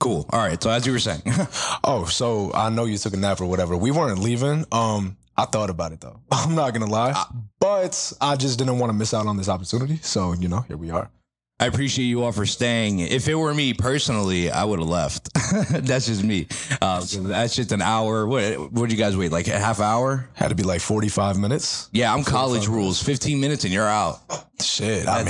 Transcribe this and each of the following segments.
Cool. All right. So as you were saying. Oh, so I know you took a nap or whatever. We weren't leaving. I thought about it though. I'm not gonna lie, but I just didn't want to miss out on this opportunity. So here we are. I appreciate you all for staying. If it were me personally, I would have left. That's just me. So that's just an hour. What would you guys wait? Like a half hour? Had to be like 45 minutes. Yeah, I'm college rules. 15 minutes and you're out. Shit, That's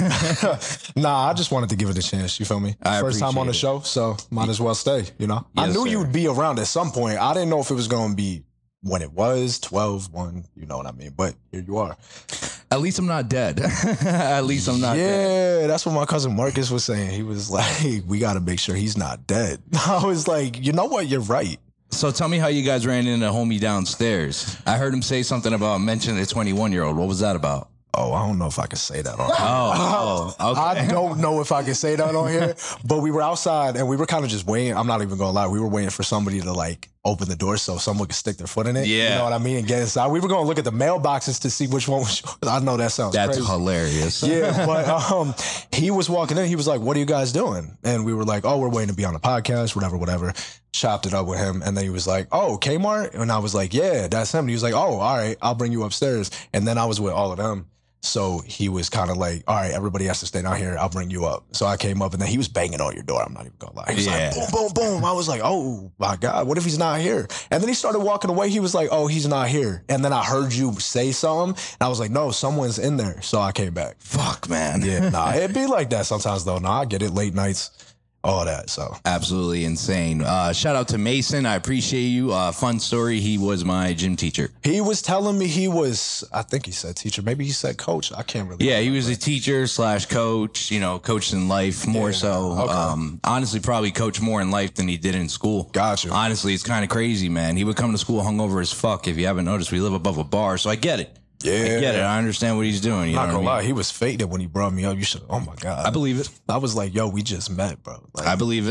it. Nah, I just wanted to give it a chance. You feel me? First time on the show, so might as well stay. I knew you would be around at some point. I didn't know if it was going to be when it was 12, 1, you know what I mean? But here you are. At least I'm not dead. At least I'm not dead. Yeah, that's what my cousin Marcus was saying. He was like, we got to make sure he's not dead. I was like, you know what? You're right. So tell me how you guys ran into homie downstairs. I heard him say something about mentioning a 21-year-old. What was that about? Oh, I don't know if I can say that on here. Okay. I don't know if I can say that on here, but we were outside and we were kind of just waiting. I'm not even going to lie. We were waiting for somebody to like open the door so someone could stick their foot in it. Yeah. You know what I mean? And get inside. We were going to look at the mailboxes to see which one was yours. I know that sounds That's crazy. hilarious. Yeah, but he was walking in. He was like, what are you guys doing? And we were like, oh, we're waiting to be on the podcast, whatever. Chopped it up with him. And then he was like, oh, Kmart? And I was like, yeah, that's him. And he was like, oh, all right, I'll bring you upstairs. And then I was with all of them. So he was kind of like, all right, everybody has to stay down here. I'll bring you up. So I came up and then he was banging on your door. I'm not even going to lie. He was like, boom, boom, boom. I was like, oh my God, what if he's not here? And then he started walking away. He was like, oh, he's not here. And then I heard you say something. And I was like, no, someone's in there. So I came back. Fuck, man. Yeah, nah, it'd be like that sometimes though. Nah, I get it. Late nights. All that, so. Absolutely insane. Shout out to Mason. I appreciate you. Fun story. He was my gym teacher. He was telling me he was, I think he said teacher. Maybe he said coach. I can't really Yeah, he was a teacher / coach, coached in life more so. Okay. Honestly, probably coached more in life than he did in school. Gotcha. Honestly, it's kind of crazy, man. He would come to school hungover as fuck. If you haven't noticed, we live above a bar, so I get it. Yeah. I get it. I understand what he's doing. Not gonna lie, he was faded when he brought me up. You should, oh my God. I believe it. I was like, yo, we just met, bro. Like, I believe it.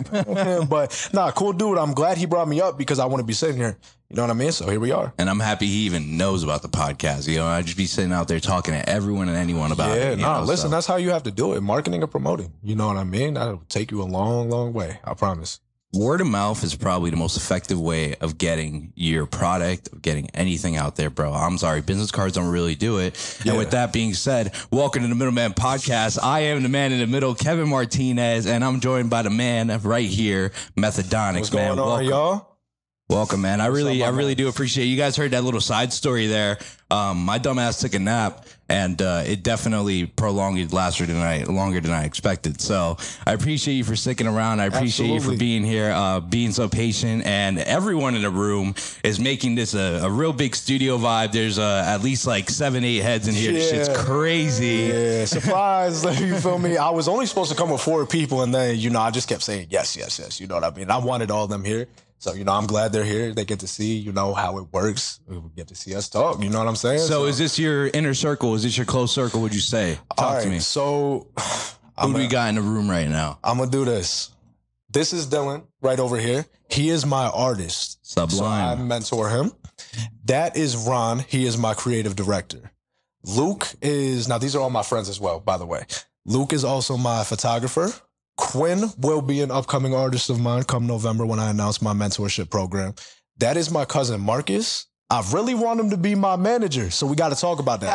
But nah, cool dude. I'm glad he brought me up because I want to be sitting here. You know what I mean? So here we are. And I'm happy he even knows about the podcast. I'd just be sitting out there talking to everyone and anyone about it. Yeah, listen, that's how you have to do it. Marketing and promoting. You know what I mean? That'll take you a long, long way. I promise. Word of mouth is probably the most effective way of getting your product, of getting anything out there, bro. I'm sorry, business cards don't really do it. Yeah. And with that being said, welcome to the Middleman Podcast. I am the man in the middle, Kevin Martinez, and I'm joined by the man right here, Methadonics. What's going on, y'all? Welcome, man. I really do appreciate it. You guys heard that little side story there. My dumbass took a nap, and it definitely prolonged it longer than I expected. So I appreciate you for sticking around. I appreciate you for being here, being so patient, and everyone in the room is making this a real big studio vibe. There's at least like 7-8 heads in here. This shit's crazy. Yeah, surprise. You feel me? I was only supposed to come with 4 people, and then, I just kept saying yes. You know what I mean? I wanted all of them here. So, I'm glad they're here. They get to see, how it works. We get to see us talk. You know what I'm saying? So is this your inner circle? Is this your close circle, would you say? Talk to me. So who do we got in the room right now? I'm going to do this. This is Dylan right over here. He is my artist. Sublime. So I mentor him. That is Ron. He is my creative director. Luke is, now these are all my friends as well, by the way. Luke is also my photographer. Quinn will be an upcoming artist of mine come November when I announce my mentorship program. That is my cousin Marcus. I really want him to be my manager, so we got to talk about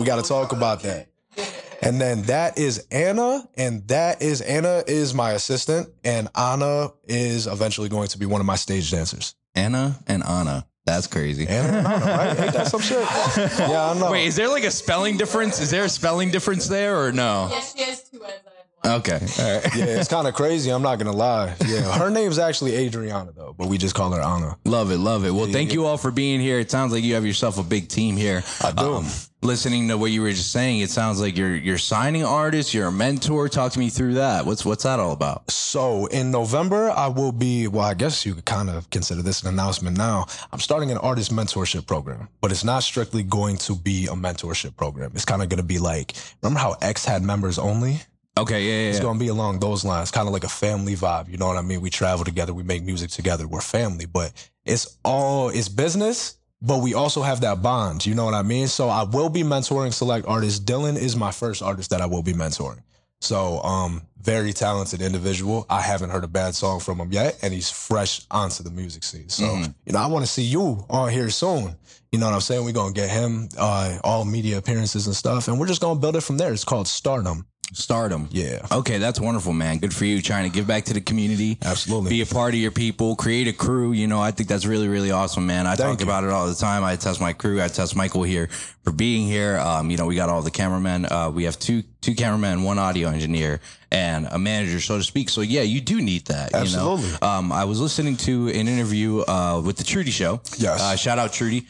that. And then that is Anna, and Anna is my assistant, and Anna is eventually going to be one of my stage dancers. Anna and Anna. That's crazy. Anna and Anna, right? Ain't that some shit? Yeah, I know. Wait, is there like a spelling difference? Is there a spelling difference there or no? Yes, she has 2 N's. Okay. All right. Yeah, it's kind of crazy. I'm not going to lie. Yeah, her name's actually Adriana, though, but we just call her Anna. Love it. Well, thank you all for being here. It sounds like you have yourself a big team here. I do. Listening to what you were just saying, it sounds like you're signing artists, you're a mentor. Talk to me through that. What's that all about? So in November, I will be, well, I guess you could kind of consider this an announcement now. I'm starting an artist mentorship program, but it's not strictly going to be a mentorship program. It's kind of going to be like, remember how X had members only? Okay, yeah. It's going to be along those lines, kind of like a family vibe. You know what I mean? We travel together, we make music together, we're family, but it's business, but we also have that bond. You know what I mean? So I will be mentoring select artists. Dylan is my first artist that I will be mentoring. So, very talented individual. I haven't heard a bad song from him yet, and he's fresh onto the music scene. So, I want to see you on here soon. You know what I'm saying? We're going to get him all media appearances and stuff, and we're just going to build it from there. It's called Stardom. Stardom. Yeah. Okay, that's wonderful, man. Good for you trying to give back to the community. Absolutely. Be a part of your people, create a crew. I think that's really, really awesome, man. I talk about it all the time. I test my crew. I test Michael here for being here. We got all the cameramen. We have two cameramen, one audio engineer, and a manager, so to speak. So yeah, you do need that. Absolutely. I was listening to an interview with the Trudy Show. Yes. Shout out Trudy.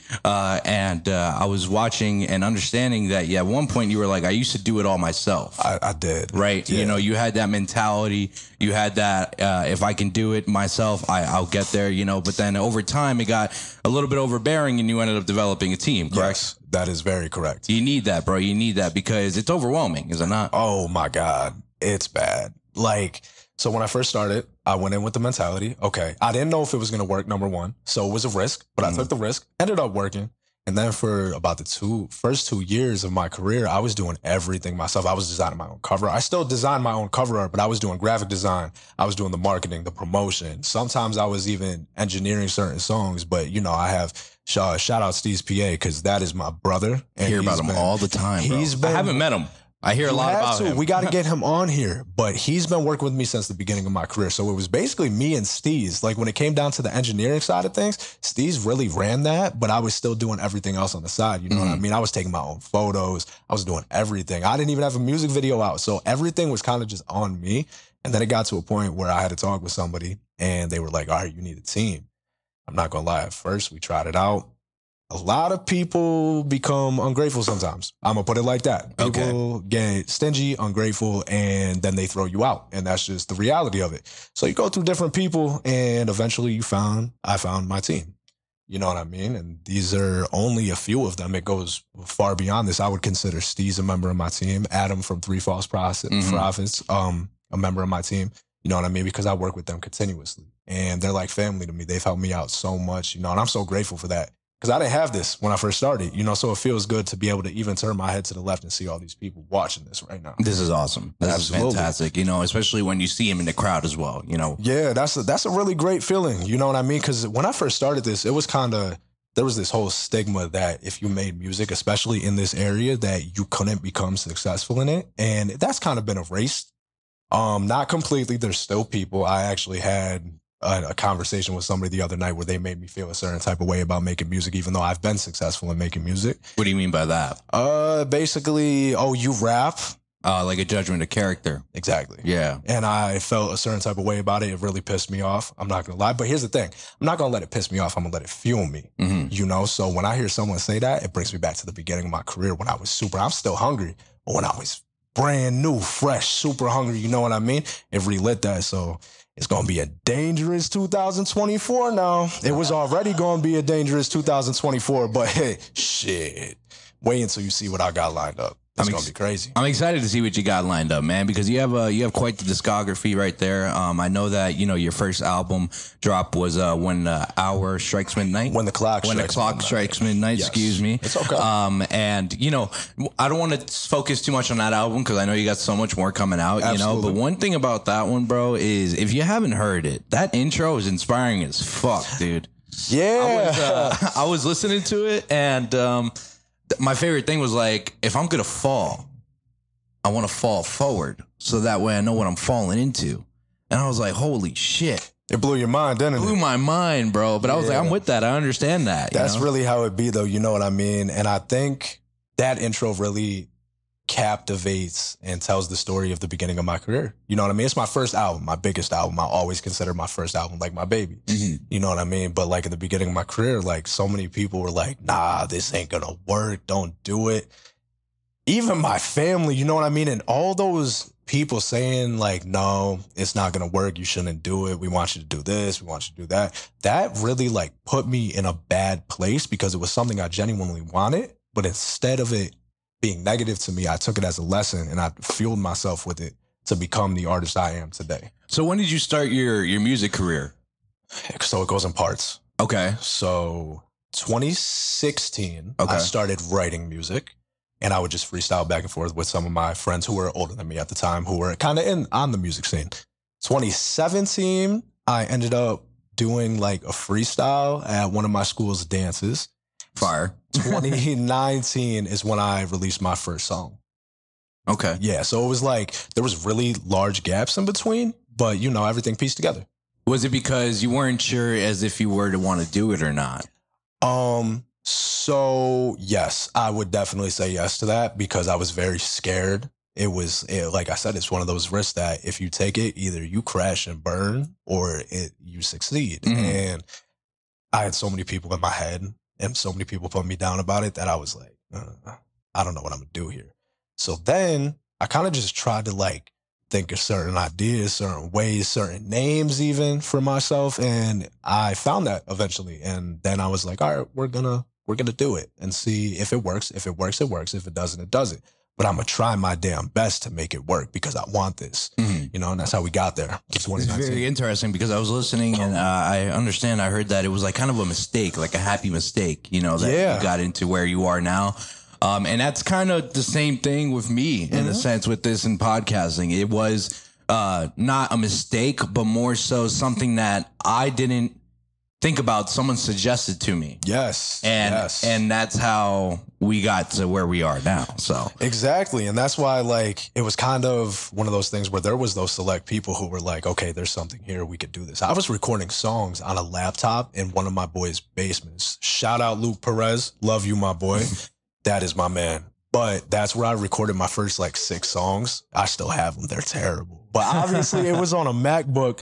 And I was watching and understanding that at one point you were like, I used to do it all myself. I did. Right. Yeah. You had that mentality. You had that, if I can do it myself, I'll get there, But then over time, it got a little bit overbearing and you ended up developing a team, correct? Yes, that is very correct. You need that, bro. You need that because it's overwhelming, is it not? Oh, my God. It's bad. So when I first started, I went in with the mentality, okay, I didn't know if it was going to work, number one. So it was a risk, but I took the risk, ended up working. And then for about the first 2 years of my career, I was doing everything myself. I was designing my own cover. I still design my own cover art, but I was doing graphic design. I was doing the marketing, the promotion. Sometimes I was even engineering certain songs. But, I have shout out Steve's PA because that is my brother. I hear about him all the time, bro. I haven't met him. I hear a lot about him. We got to get him on here, but he's been working with me since the beginning of my career. So it was basically me and Steez. Like when it came down to the engineering side of things, Steez really ran that, but I was still doing everything else on the side. You know what I mean? I was taking my own photos. I was doing everything. I didn't even have a music video out. So everything was kind of just on me. And then it got to a point where I had to talk with somebody and they were like, all right, you need a team. I'm not going to lie. At first, we tried it out. A lot of people become ungrateful sometimes. I'm going to put it like that. People get stingy, ungrateful, and then they throw you out. And that's just the reality of it. So you go through different people, and eventually I found my team. You know what I mean? And these are only a few of them. It goes far beyond this. I would consider Steez a member of my team. Adam from Three False Prophets, a member of my team. You know what I mean? Because I work with them continuously. And they're like family to me. They've helped me out so much, and I'm so grateful for that. Because I didn't have this when I first started, so it feels good to be able to even turn my head to the left and see all these people watching this right now. This is awesome. This is fantastic, especially when you see him in the crowd as well, Yeah, that's a really great feeling, you know what I mean? Because when I first started this, it was there was this whole stigma that if you made music, especially in this area, that you couldn't become successful in it. And that's kind of been erased. Not completely. There's still people. I actually had a conversation with somebody the other night where they made me feel a certain type of way about making music, even though I've been successful in making music. What do you mean by that? Basically, you rap. Like a judgment of character. Exactly. Yeah. And I felt a certain type of way about it. It really pissed me off. I'm not going to lie. But here's the thing. I'm not going to let it piss me off. I'm going to let it fuel me. So when I hear someone say that, it brings me back to the beginning of my career when I was I'm still hungry. But when I was brand new, fresh, super hungry, you know what I mean? It relit that. So it's going to be a dangerous 2024 now. It was already going to be a dangerous 2024, but hey, shit. Wait until you see what I got lined up. It's going to be crazy. I'm excited to see what you got lined up, man, because you have quite the discography right there. I know that, your first album drop was When the Hour Strikes Midnight. When the Clock Strikes Midnight, yes. Excuse me. It's okay. And, I don't want to focus too much on that album because I know you got so much more coming out, Absolutely. But one thing about that one, bro, is if you haven't heard it, that intro is inspiring as fuck, dude. Yeah. I was listening to it and, my favorite thing was like, if I'm going to fall, I want to fall forward so that way I know what I'm falling into. And I was like, holy shit. It blew your mind, didn't it? Blew my mind, bro. But I was like, I'm with that. I understand that. That's really how it be, though. You know what I mean? And I think that intro really captivates and tells the story of the beginning of my career. You know what I mean? It's my first album, my biggest album. I always consider my first album like my baby. You know what I mean? But like in the beginning of my career, like so many people were like, nah, this ain't gonna work. Don't do it. Even my family, you know what I mean? And all those people saying like, no, it's not gonna work. You shouldn't do it. We want you to do this. We want you to do that. That really like put me in a bad place because it was something I genuinely wanted. But instead of it being negative to me, I took it as a lesson and I fueled myself with it to become the artist I am today. So when did you start your music career? So it goes in parts. Okay. So 2016, I started writing music. and I would just freestyle back and forth with some of my friends who were older than me at the time, who were kind of on the music scene. 2017, I ended up doing like a freestyle at one of my school's dances. Fire. 2019 is when I released my first song. Okay. Yeah, so it was like there was really large gaps in between, but you know, everything pieced together. Was it because you weren't sure as if you were to want to do it or not? So yes, I would definitely say yes to that because I was very scared. Like I said, it's one of those risks that if you take it, either you crash and burn or you succeed. Mm-hmm. And I had so many people in my head and so many people put me down about it that I was like, I don't know what I'm gonna do here. So then I kind of just tried to like think of certain ideas, certain ways, certain names even for myself. And I found that eventually. And then I was like, all right, we're gonna do it and see if it works. If it works, it works. If it doesn't, it doesn't. But I'm gonna try my damn best to make it work because I want this. Mm-hmm. You know, and that's how we got there. It's very interesting because I was listening and I heard that it was like kind of a mistake, like a happy mistake, you know, that you got into where you are now. And that's kind of the same thing with me in a sense with this and podcasting. It was not a mistake, but more so something that I didn't think about. Someone suggested to me. Yes. And that's how we got to where we are now. So exactly. And that's why like it was kind of one of those things where there was those select people who were like, okay, there's something here. We could do this. I was recording songs on a laptop in one of my boys' basements. Shout out Luke Perez. Love you, my boy. That is my man. But that's where I recorded my first like 6 songs. I still have them. They're terrible. But obviously it was on a MacBook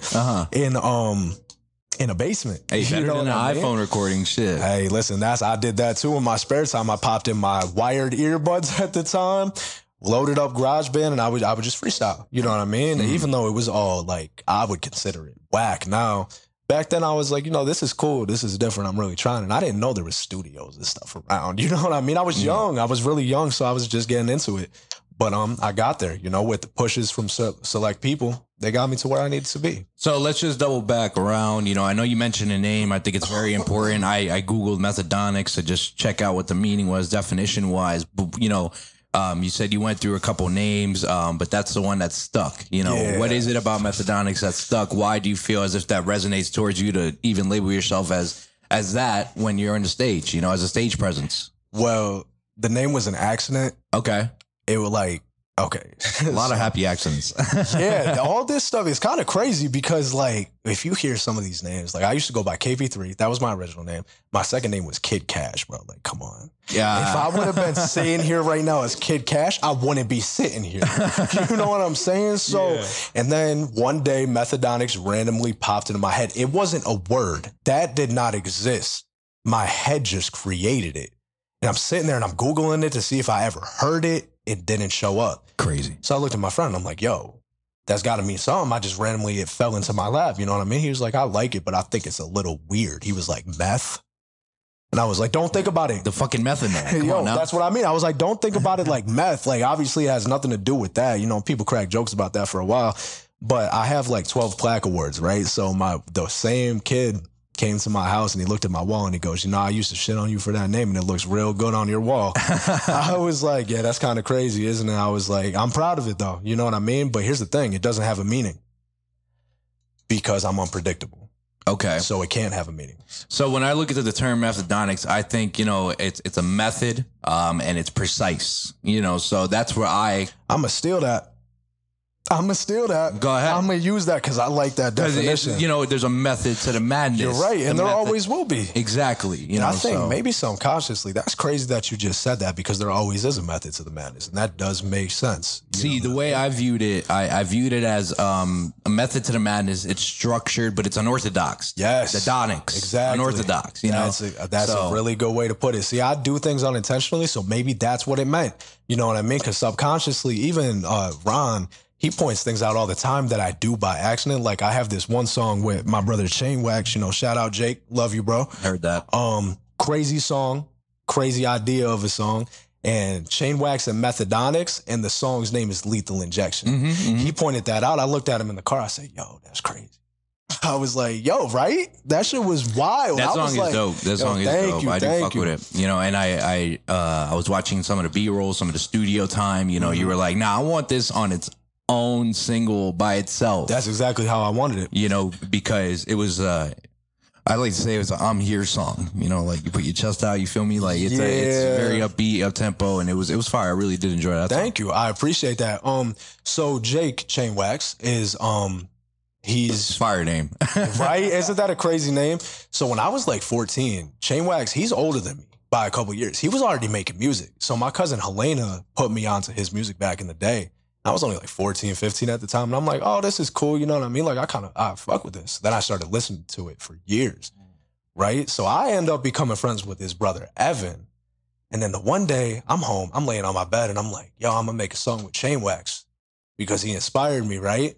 in a basement. Hey, better than an iPhone recording shit. Hey, listen, I did that too in my spare time. I popped in my wired earbuds at the time, loaded up GarageBand, and I would just freestyle. You know what I mean? Mm-hmm. Even though it was all like, I would consider it whack now. Back then, I was like, you know, this is cool. This is different. I'm really trying. And I didn't know there was studios and stuff around. You know what I mean? I was young. I was really young, so I was just getting into it. But I got there, you know, with the pushes from select people. They got me to where I needed to be. So let's just double back around. You know, I know you mentioned a name. I think it's very important. I Googled Methodonics to just check out what the meaning was, definition-wise. You know, you said you went through a couple names, but that's the one that's stuck. You know, What is it about Methodonics that's stuck? Why do you feel as if that resonates towards you to even label yourself as that when you're on the stage, you know, as a stage presence? Well, the name was an accident. Okay. It was like, okay. A lot of happy accidents. Yeah, all this stuff is kind of crazy because, like, if you hear some of these names, like, I used to go by KP3. That was my original name. My second name was Kid Cash, bro. Like, come on. Yeah. If I would have been sitting here right now as Kid Cash, I wouldn't be sitting here. You know what I'm saying? So, and then one day, Methodonics randomly popped into my head. It wasn't a word. That did not exist. My head just created it. And I'm sitting there and I'm Googling it to see if I ever heard it. It didn't show up. Crazy. So I looked at my friend and I'm like, yo, that's got to mean something. I just randomly, it fell into my lap. You know what I mean? He was like, I like it, but I think it's a little weird. He was like, meth. And I was like, don't think about it. The fucking method man. Yo, that's what I mean. I was like, don't think about it like meth. Like, obviously it has nothing to do with that. You know, people crack jokes about that for a while. But I have like 12 plaque awards, right? So the same kid came to my house and he looked at my wall and he goes, you know, I used to shit on you for that name and it looks real good on your wall. I was like, yeah, that's kind of crazy, isn't it? I was like, I'm proud of it though. You know what I mean? But here's the thing. It doesn't have a meaning because I'm unpredictable. Okay. So it can't have a meaning. So when I look into the term methodonics, I think, you know, it's a method and it's precise, you know, so that's where I'm going to steal that. I'm going to steal that. Go ahead. I'm going to use that because I like that definition. You know, there's a method to the madness. You're right. And there always will be. Exactly. You know, I think maybe subconsciously, that's crazy that you just said that because there always is a method to the madness. And that does make sense. See, the way I viewed it, I viewed it as a method to the madness. It's structured, but it's unorthodox. Yes. Hedonics. Exactly. Unorthodox. You know? That's a really good way to put it. See, I do things unintentionally, so maybe that's what it meant. You know what I mean? Because subconsciously, even Ron, he points things out all the time that I do by accident. Like I have this one song with my brother Chain Wax, you know, shout out Jake. Love you, bro. Heard that. Crazy song, crazy idea of a song. And Chain Wax and Methodonics, and the song's name is Lethal Injection. He pointed that out. I looked at him in the car. I said, yo, that's crazy. I was like, yo, right? That shit was wild. That song is like, dope. That song is dope. I do fuck with it. You know, and I was watching some of the B-roll, some of the studio time. You know, you were like, nah, I want this on its own single by itself. That's exactly how I wanted it. You know, because it was I like to say it was an I'm Here song. You know, like you put your chest out, you feel me? Like it's very upbeat, up tempo, and it was fire. I really did enjoy that. Thank you. I appreciate that. So Jake Chainwax is he's fire name. right? Isn't that a crazy name? So when I was like 14, Chainwax, he's older than me by a couple years. He was already making music. So my cousin Helena put me onto his music back in the day. I was only like 14, 15 at the time. And I'm like, oh, this is cool. You know what I mean? Like, I fuck with this. Then I started listening to it for years, right? So I end up becoming friends with his brother, Evan. And then the one day I'm home, I'm laying on my bed and I'm like, yo, I'm gonna make a song with Chainwax because he inspired me, right?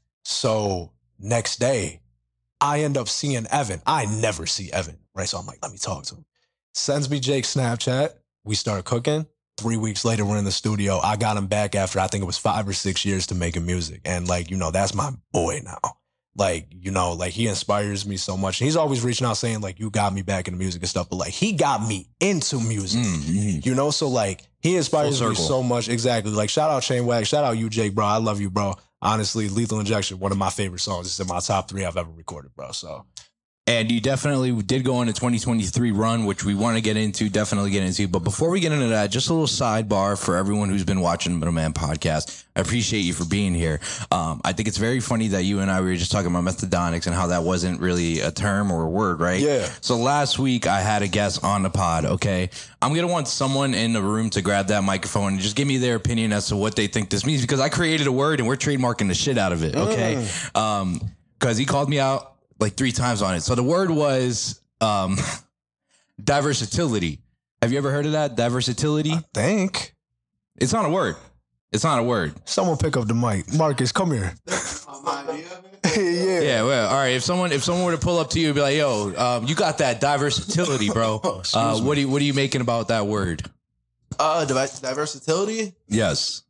So next day, I end up seeing Evan. I never see Evan, right? So I'm like, let me talk to him. Sends me Jake's Snapchat. We start cooking. 3 weeks later, we're in the studio. I got him back after I think it was 5 or 6 years to making music. And like, you know, that's my boy now. Like, you know, like he inspires me so much. And he's always reaching out saying like, you got me back into music and stuff. But like, he got me into music, you know? So like, he inspires me so much. Exactly. Like, shout out Chainwax. Shout out you, Jake, bro. I love you, bro. Honestly, Lethal Injection, one of my favorite songs. It's in my top 3 I've ever recorded, bro. So. And you definitely did go on a 2023 run, which we want to definitely get into. But before we get into that, just a little sidebar for everyone who's been watching the Middleman podcast. I appreciate you for being here. I think it's very funny that you and I were just talking about methadonics and how that wasn't really a term or a word, right? Yeah. So last week I had a guest on the pod, okay? I'm going to want someone in the room to grab that microphone and just give me their opinion as to what they think this means, because I created a word and we're trademarking the shit out of it, okay? Because he called me out like 3 times on it. So the word was diversatility. Have you ever heard of that? Diversatility? I think. It's not a word. It's not a word. Someone pick up the mic. Marcus, come here. Yeah, well, all right. If someone were to pull up to you and be like, yo, you got that diversatility, bro. What are you making about that word? Diversatility? Yes.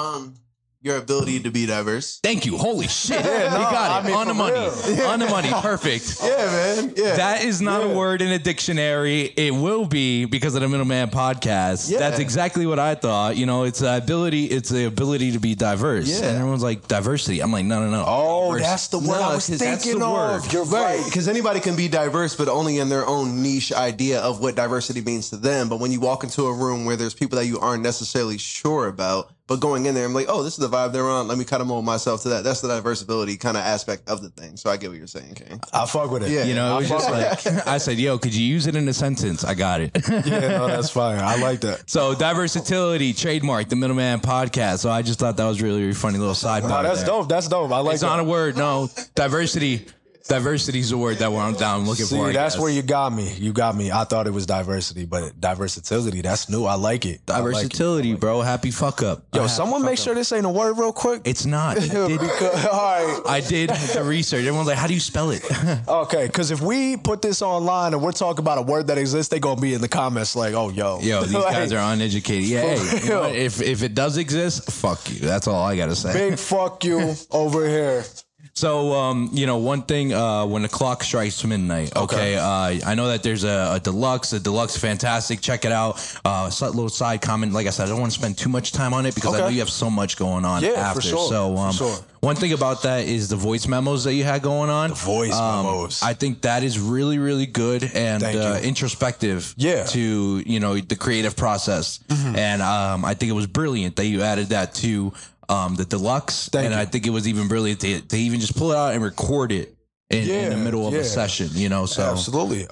Your ability to be diverse. Thank you. Holy shit. You got it. On the money. On the money. Perfect. Yeah, man. Yeah. That is not a word in a dictionary. It will be because of the Middleman podcast. Yeah. That's exactly what I thought. You know, it's the ability to be diverse. Yeah. And everyone's like, diversity. I'm like, no. Oh, that's the word I was thinking of. You're right. Because anybody can be diverse, but only in their own niche idea of what diversity means to them. But when you walk into a room where there's people that you aren't necessarily sure about, but going in there, I'm like, oh, this is the vibe they're on. Let me kind of mold myself to that. That's the diversibility kind of aspect of the thing. So I get what you're saying, King. I fuck with it. Yeah. You know, it was just like, I said, yo, could you use it in a sentence? I got it. Yeah, no, that's fire. I like that. So diversatility, trademark, the Middleman podcast. So I just thought that was really, really funny little sidebar. No, that's dope. That's dope. I like it's not a word. No, diversity. Diversity is a word that I'm down looking for. See, that's where you got me. You got me. I thought it was diversity, but diversatility, that's new. I like it. Diversatility, bro. Happy fuck up. Yo, someone make sure this ain't a word real quick. It's not. All right. I did the research. Everyone's like, how do you spell it? Okay, because if we put this online and we're talking about a word that exists, they gonna be in the comments like, oh, yo, these guys are uneducated. Yeah, hey, you know what? If it does exist, fuck you. That's all I gotta say. Big fuck you over here. So, you know, one thing, when the clock strikes midnight, okay, I know that there's a deluxe. The deluxe is fantastic. Check it out. Little side comment. Like I said, I don't want to spend too much time on it because I know you have so much going on after. For sure. So, one thing about that is the voice memos that you had going on. The voice memos. I think that is really, really good and introspective to, you know, the creative process. And I think it was brilliant that you added that to the deluxe, I think it was even brilliant to even just pull it out and record it in the middle of a session, you know. So absolutely.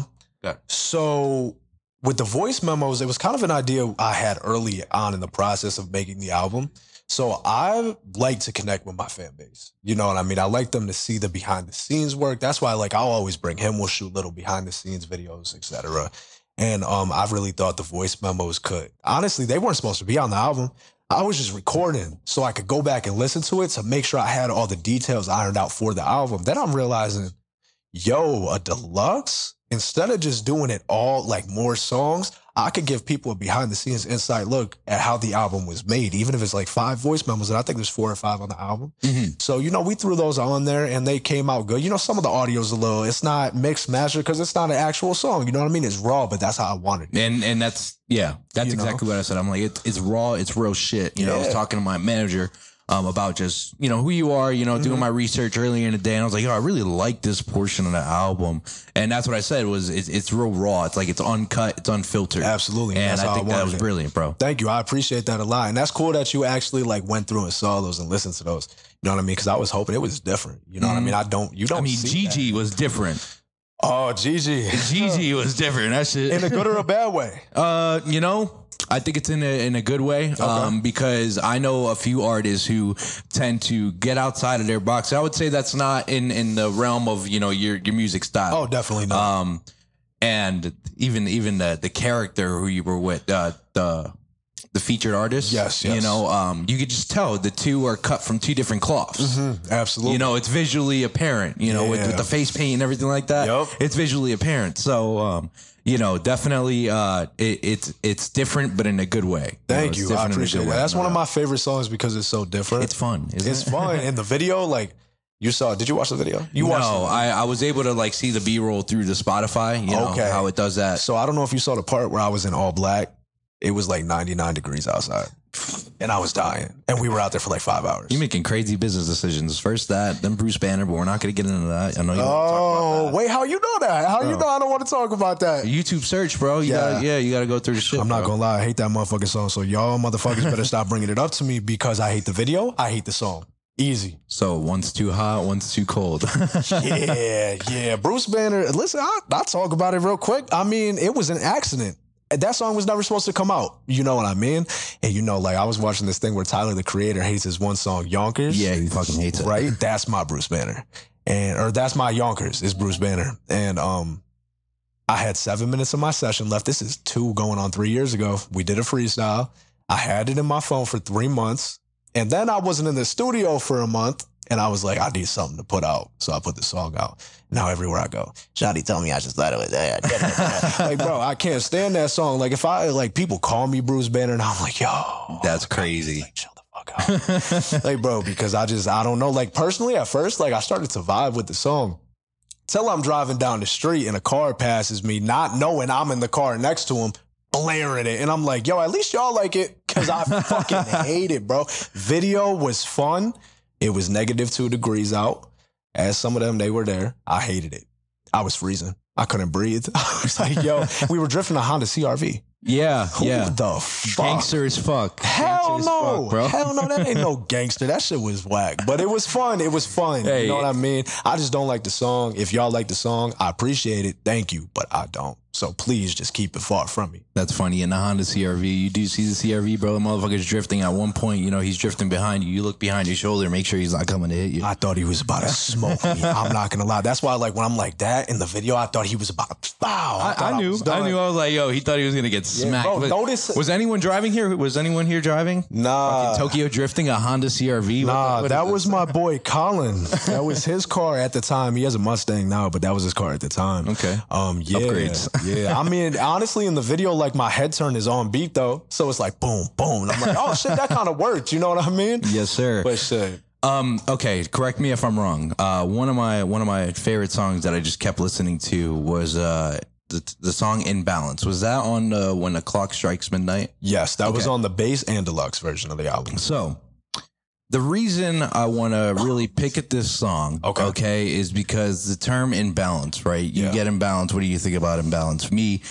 So with the voice memos, it was kind of an idea I had early on in the process of making the album. So I like to connect with my fan base. You know what I mean? I like them to see the behind the scenes work. That's why I'll always bring him. We'll shoot little behind the scenes videos, etc. And I really thought the voice memos could. Honestly, they weren't supposed to be on the album. I was just recording so I could go back and listen to it to make sure I had all the details ironed out for the album. Then I'm realizing, yo, a deluxe? Instead of just doing it all like more songs, I could give people a behind the scenes inside look at how the album was made, even if it's like 5 voice memos, and I think there's 4 or 5 on the album. So, you know, we threw those on there and they came out good. You know, some of the audio's a little, it's not mixed mastered because it's not an actual song. You know what I mean? It's raw, but that's how I wanted it. And that's exactly what I said. I'm like, it's raw, it's real shit. You know, I was talking to my manager about just, you know, who you are, you know, doing my research earlier in the day. And I was like, yo, I really like this portion of the album. And that's what I said was it's real raw. It's like it's uncut, it's unfiltered. Absolutely. And I think that was brilliant, bro. Thank you. I appreciate that a lot. And that's cool that you actually like went through and saw those and listened to those. You know what I mean? Because I was hoping it was different. You know what I mean? I mean, Gigi was different. Oh, Gigi was different. That shit. In a good or a bad way? You know, I think it's in a good way, because I know a few artists who tend to get outside of their box. I would say that's not in the realm of, you know, your music style. Oh, definitely not. And even the character who you were with, the featured artist. Yes. You know, you could just tell the two are cut from 2 different cloths. Absolutely. You know, it's visually apparent, you know, with the face paint and everything like that. It's visually apparent. So, you know, definitely it's different, but in a good way. Thank you. I appreciate that. That's one of my favorite songs because it's so different. It's fun. It's fun. And the video, like, did you watch the video? No, I was able to like see the B-roll through the Spotify, you know, how it does that. So I don't know if you saw the part where I was in all black. It was like 99 degrees outside. And I was dying. And we were out there for like 5 hours. You're making crazy business decisions. First that, then Bruce Banner, but we're not going to get into that. I know you want to talk about that. Wait, how you know that? How you know I don't want to talk about that? YouTube search, bro. You gotta go through the shit. I'm not going to lie. I hate that motherfucking song. So y'all motherfuckers better stop bringing it up to me because I hate the video. I hate the song. Easy. So one's too hot, one's too cold. Yeah. Bruce Banner. Listen, I'll talk about it real quick. I mean, it was an accident. That song was never supposed to come out. You know what I mean? And you know, like I was watching this thing where Tyler, the Creator, hates his one song, Yonkers. Yeah, he fucking hates it. Right? That's my Bruce Banner. Or that's my Yonkers, is Bruce Banner. And I had 7 minutes of my session left. This is 2 going on 3 years ago. We did a freestyle. I had it in my phone for 3 months. And then I wasn't in the studio for a month. And I was like, I need something to put out. So I put the song out. Now everywhere I go, Shawty told me I just thought it was that. Like, bro, I can't stand that song. Like, if people call me Bruce Banner and I'm like, yo. That's crazy. Like, chill the fuck out. Like, bro, because I don't know. Like, personally, at first, like, I started to vibe with the song. Till I'm driving down the street and a car passes me, not knowing I'm in the car next to him, blaring it. And I'm like, yo, at least y'all like it. Because I fucking hate it, bro. Video was fun. It was -2 degrees out. As some of them, they were there. I hated it. I was freezing. I couldn't breathe. I was like, yo, we were drifting a Honda CRV. Yeah. Who the fuck? Gangster as fuck. Hell no. Fuck, bro. Hell no, that ain't no gangster. That shit was whack. But it was fun. It was fun. Hey. You know what I mean? I just don't like the song. If y'all like the song, I appreciate it. Thank you. But I don't. So please just keep it far from me. That's funny. In the Honda CRV, you do see the CRV, bro. The motherfucker's drifting. At one point, you know, he's drifting behind you. You look behind your shoulder, make sure he's not coming to hit you. I thought he was about to smoke me. I'm not going to lie. That's why, like, when I'm like that in the video, I thought he was about to, wow. I knew. I was like, yo, he thought he was going to get smacked. Bro, notice. Was anyone driving here? Was anyone here driving? Nah. Fucking Tokyo drifting a Honda CRV? Nah, that was my boy Colin. That was his car at the time. He has a Mustang now, but that was his car at the time. Okay. Yeah. Upgrades. Yeah. I mean, honestly, in the video, like, my head turn is on beat though, so it's like boom, boom. And I'm like, oh shit, that kind of worked. You know what I mean? Yes, sir. But shit. Okay, correct me if I'm wrong. One of my favorite songs that I just kept listening to was the song In Balance. Was that on When the Clock Strikes Midnight? Yes, that was on the bass and deluxe version of the album. So the reason I want to really pick at this song, okay, is because the term imbalance, right? You get imbalance. What do you think about imbalance? Me,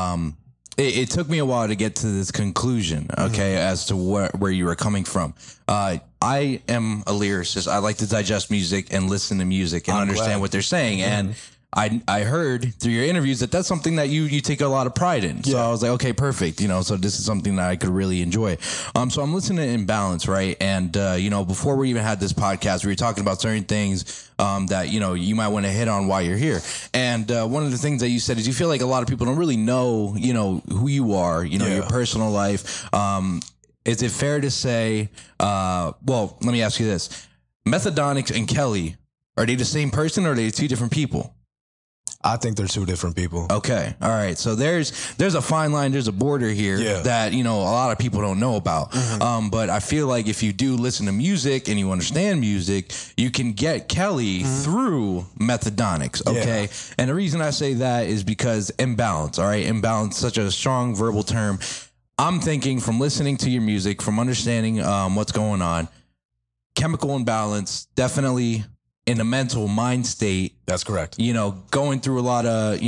it took me a while to get to this conclusion, okay, as to where you were coming from. I am a lyricist. I like to digest music and listen to music and understand what they're saying. And I heard through your interviews that that's something that you take a lot of pride in. So I was like, okay, perfect. You know, so this is something that I could really enjoy. So I'm listening to Imbalance, right? And, you know, before we even had this podcast, we were talking about certain things that, you know, you might want to hit on while you're here. And one of the things that you said is you feel like a lot of people don't really know, you know, who you are, you know, your personal life. Is it fair to say, well, let me ask you this. Methadonics and Kelly, are they the same person or are they 2 different people? I think they're two different people. Okay. All right. So there's a fine line, there's a border here that, a lot of people don't know about. But I feel like if you do listen to music and you understand music, you can get Kelly through Methadonics. Okay. Yeah. And the reason I say that is because imbalance. All right. Imbalance, such a strong verbal term. I'm thinking from listening to your music, from understanding what's going on, chemical imbalance, definitely in the mental mind state. That's correct. Going through a lot of,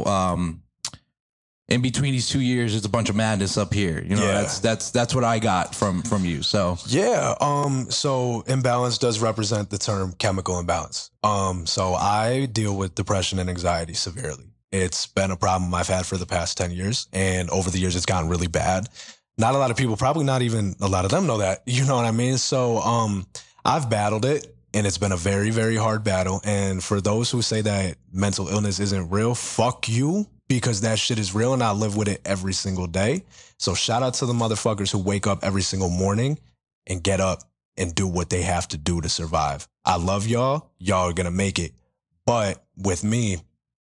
in between these 2 years, it's a bunch of madness up here. That's what I got from you. So so imbalance does represent the term chemical imbalance. So I deal with depression and anxiety severely. It's been a problem I've had for the past 10 years, and over the years it's gotten really bad. Not a lot of people, probably not even a lot of them know that. You know what I mean? So I've battled it. And it's been a very, very hard battle. And for those who say that mental illness isn't real, fuck you, because that shit is real and I live with it every single day. So shout out to the motherfuckers who wake up every single morning and get up and do what they have to do to survive. I love y'all. Y'all are going to make it. But with me,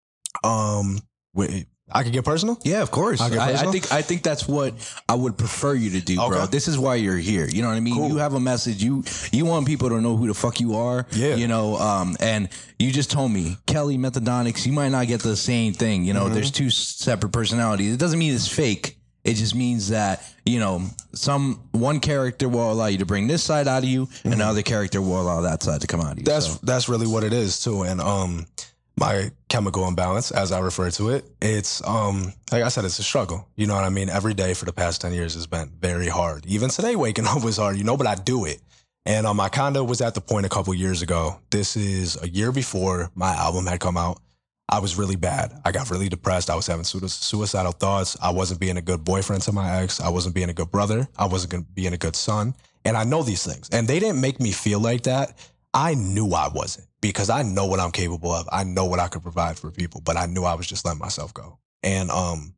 I could get personal? Yeah, of course. I think that's what I would prefer you to do, bro. This is why you're here. You know what I mean? Cool. You have a message. You want people to know who the fuck you are. Yeah. And you just told me, Kelly, Methadonics, you might not get the same thing. There's two separate personalities. It doesn't mean it's fake. It just means that, one character will allow you to bring this side out of you, and another character will allow that side to come out of you. That's really what it is too. And my chemical imbalance, as I refer to it, it's like I said, it's a struggle. You know what I mean? Every day for the past 10 years has been very hard. Even today, waking up was hard, but I do it. And I kind of was at the point a couple years ago. This is a year before my album had come out. I was really bad. I got really depressed. I was having suicidal thoughts. I wasn't being a good boyfriend to my ex. I wasn't being a good brother. I wasn't being a good son. And I know these things. And they didn't make me feel like that. I knew I wasn't, because I know what I'm capable of. I know what I could provide for people, but I knew I was just letting myself go. And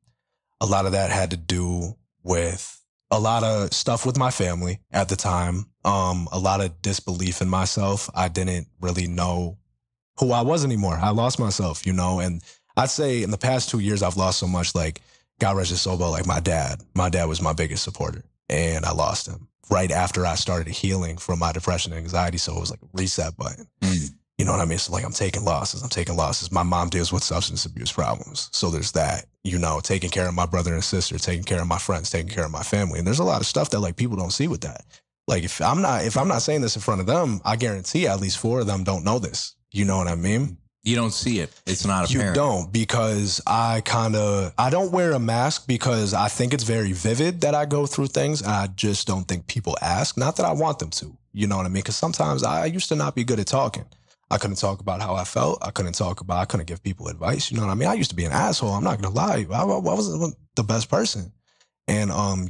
a lot of that had to do with a lot of stuff with my family at the time, a lot of disbelief in myself. I didn't really know who I was anymore. I lost myself, and I'd say in the past 2 years, I've lost so much, like, God rest his soul, but like my dad was my biggest supporter, and I lost him right after I started healing from my depression and anxiety. So it was like a reset button. You know what I mean? So like I'm taking losses. My mom deals with substance abuse problems. So there's that, taking care of my brother and sister, taking care of my friends, taking care of my family. And there's a lot of stuff that like people don't see with that. Like if I'm not saying this in front of them, I guarantee at least 4 of them don't know this. You know what I mean? You don't see it. It's not apparent. You don't, because I don't wear a mask because I think it's very vivid that I go through things. I just don't think people ask. Not that I want them to. You know what I mean? Because sometimes I used to not be good at talking. I couldn't talk about how I felt. I couldn't give people advice. You know what I mean? I used to be an asshole. I'm not going to lie. I wasn't the best person. And,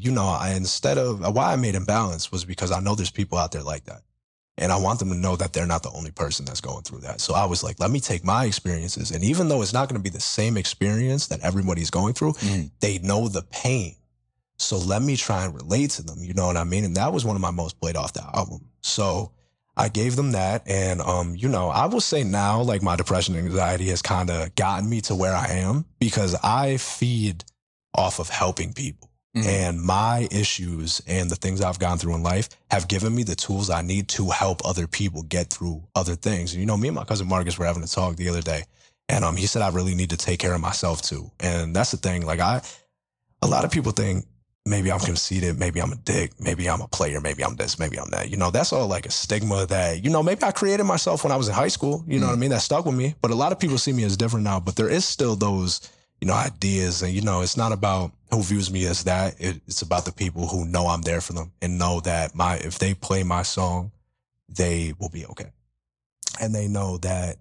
instead of why I made Imbalance was because I know there's people out there like that. And I want them to know that they're not the only person that's going through that. So I was like, let me take my experiences. And even though it's not going to be the same experience that everybody's going through, they know the pain. So let me try and relate to them. You know what I mean? And that was one of my most played off the album. So I gave them that. And, I will say now, like my depression and anxiety has kind of gotten me to where I am because I feed off of helping people. And my issues and the things I've gone through in life have given me the tools I need to help other people get through other things. And, me and my cousin Marcus were having a talk the other day, and he said I really need to take care of myself too. And that's the thing. Like a lot of people think maybe I'm conceited, maybe I'm a dick, maybe I'm a player, maybe I'm this, maybe I'm that. That's all like a stigma that, maybe I created myself when I was in high school. You know what I mean? That stuck with me. But a lot of people see me as different now. But there is still those ideas. And, it's not about who views me as that. It's about the people who know I'm there for them and know that if they play my song, they will be okay. And they know that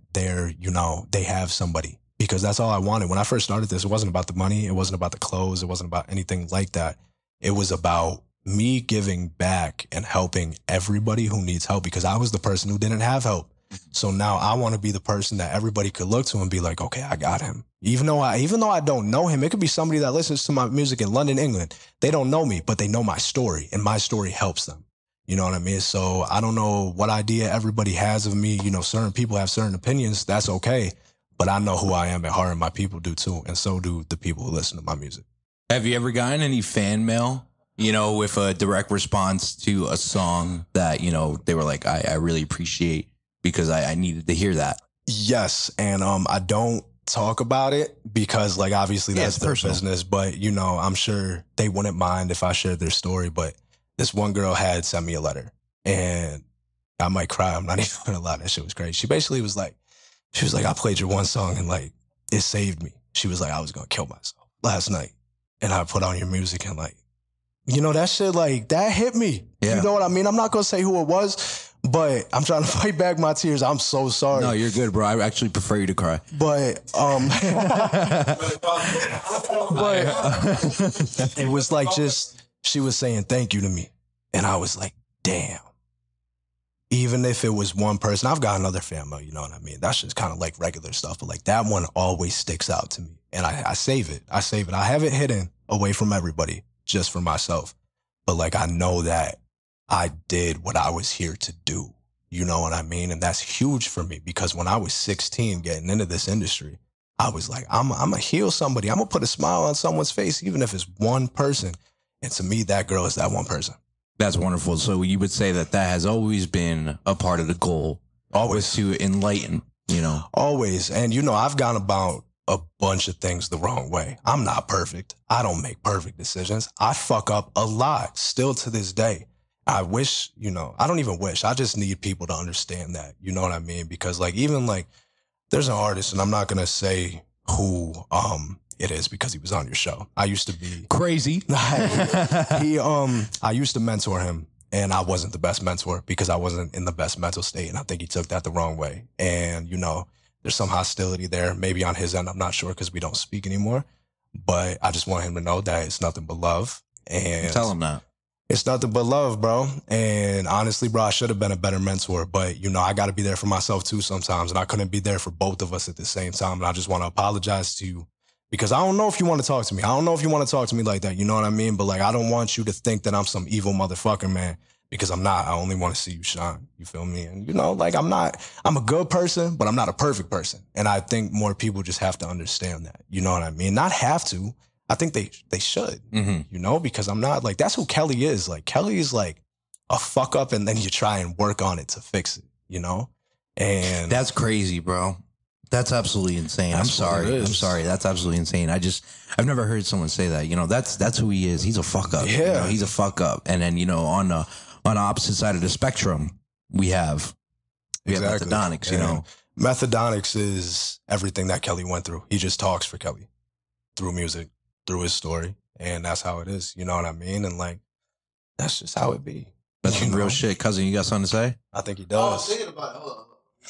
they have somebody, because that's all I wanted. When I first started this, it wasn't about the money. It wasn't about the clothes. It wasn't about anything like that. It was about me giving back and helping everybody who needs help, because I was the person who didn't have help. So now I want to be the person that everybody could look to and be like, okay, I got him. Even though I don't know him, it could be somebody that listens to my music in London, England. They don't know me, but they know my story, and my story helps them. You know what I mean? So I don't know what idea everybody has of me. Certain people have certain opinions. That's okay. But I know who I am at heart, and my people do too, and so do the people who listen to my music. Have you ever gotten any fan mail, with a direct response to a song that, they were like, I really appreciate because I needed to hear that? Yes, and I don't talk about it because, like, obviously that's their business, but, I'm sure they wouldn't mind if I shared their story, but this one girl had sent me a letter, and I might cry. I'm not even gonna lie, that shit was crazy. She basically was like, I played your one song and, like, it saved me. She was like, I was gonna kill myself last night, and I put on your music and, like, that shit, like, that hit me. Yeah. You know what I mean? I'm not gonna say who it was, but I'm trying to fight back my tears. I'm so sorry. No, you're good, bro. I actually prefer you to cry. But it was like she was saying thank you to me. And I was like, damn. Even if it was one person, I've got another family, you know what I mean? That's just kind of like regular stuff. But like that one always sticks out to me. And I save it. I have it hidden away from everybody, just for myself. But like I know that I did what I was here to do. You know what I mean? And that's huge for me because when I was 16 getting into this industry, I was like, I'm going to heal somebody. I'm going to put a smile on someone's face, even if it's one person. And to me, that girl is that one person. That's wonderful. So you would say that has always been a part of the goal. Always to enlighten, Always. And, I've gone about a bunch of things the wrong way. I'm not perfect. I don't make perfect decisions. I fuck up a lot still to this day. I wish, I don't even wish. I just need people to understand that. You know what I mean? Because like, even like there's an artist, and I'm not going to say who it is because he was on your show. I used to be crazy. I used to mentor him, and I wasn't the best mentor because I wasn't in the best mental state. And I think he took that the wrong way. And, there's some hostility there, maybe on his end. I'm not sure because we don't speak anymore. But I just want him to know that it's nothing but love. And tell him that. It's nothing but love, bro. And honestly, bro, I should have been a better mentor. But, I got to be there for myself too sometimes. And I couldn't be there for both of us at the same time. And I just want to apologize to you because I don't know if you want to talk to me. I don't know if you want to talk to me like that. You know what I mean? But like, I don't want you to think that I'm some evil motherfucker, man. Because I'm not. I only want to see you shine. You feel me? And, like I'm a good person, but I'm not a perfect person. And I think more people just have to understand that. You know what I mean? Not have to. I think they should, because I'm not like, that's who Kelly is. Like Kelly is like a fuck up and then you try and work on it to fix it, And that's crazy, bro. That's absolutely insane. I'm sorry. That's absolutely insane. I've never heard someone say that. That's who he is. He's a fuck up. Yeah. He's a fuck up. And then, on the opposite side of the spectrum, we have Methadonics, Methadonics is everything that Kelly went through. He just talks for Kelly through music, through his story. And that's how it is. You know what I mean? And like, that's just how it be. That's some real shit. Cousin, you got something to say? I think he does. I was thinking about it. Hold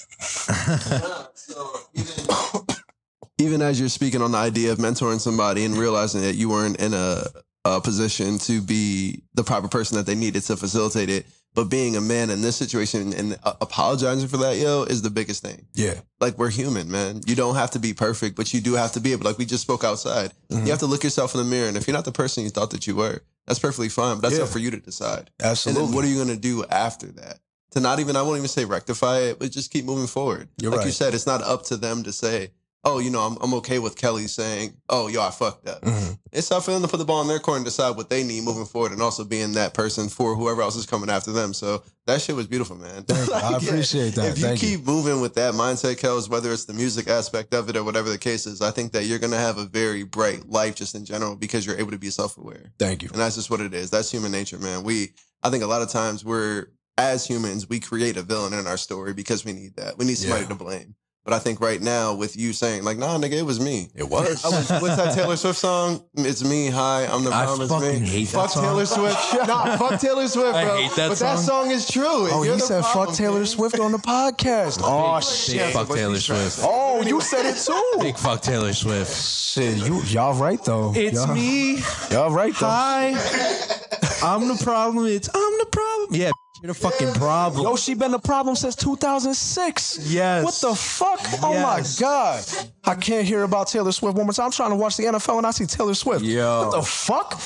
on. So even as you're speaking on the idea of mentoring somebody and realizing that you weren't in a position to be the proper person that they needed to facilitate it, but being a man in this situation and apologizing for that, is the biggest thing. Yeah. Like, we're human, man. You don't have to be perfect, but you do have to be able, like we just spoke outside. Mm-hmm. You have to look yourself in the mirror. And if you're not the person you thought that you were, that's perfectly fine. But that's up for you to decide. Absolutely. And then what are you going to do after that? To not even, I won't even say rectify it, but just keep moving forward. You're like right. you said, it's not up to them to say, oh, I'm okay with Kelly saying, oh, I fucked up. Mm-hmm. It's up for them to put the ball in their court and decide what they need moving forward and also being that person for whoever else is coming after them. So that shit was beautiful, man. I appreciate that. If you keep moving with that mindset, Kels, whether it's the music aspect of it or whatever the case is, I think that you're going to have a very bright life just in general because you're able to be self-aware. Thank you. And that's just what it is. That's human nature, man. I think a lot of times as humans, we create a villain in our story because we need that. We need somebody to blame. But I think right now with you saying like, nah, nigga, it was me. It was. What's that Taylor Swift song? It's me. Hi, I'm the problem. It's me. I fucking hate that fuck song. Taylor Swift. Nah, fuck Taylor Swift, bro. I hate that but song. that song is true. Oh, You're he the said problem, fuck Taylor man. Swift on the podcast. Oh, shit. Fuck Taylor Swift. Oh, you said it too. Big fuck Taylor Swift. Shit, y'all right though. It's me. Y'all right though. Hi. I'm the problem. I'm the problem. Yeah, you're the fucking problem. Yo, she been the problem since 2006. Yes. What the fuck? Oh my God. I can't hear about Taylor Swift one more time. I'm trying to watch the NFL and I see Taylor Swift. Yo. What the fuck?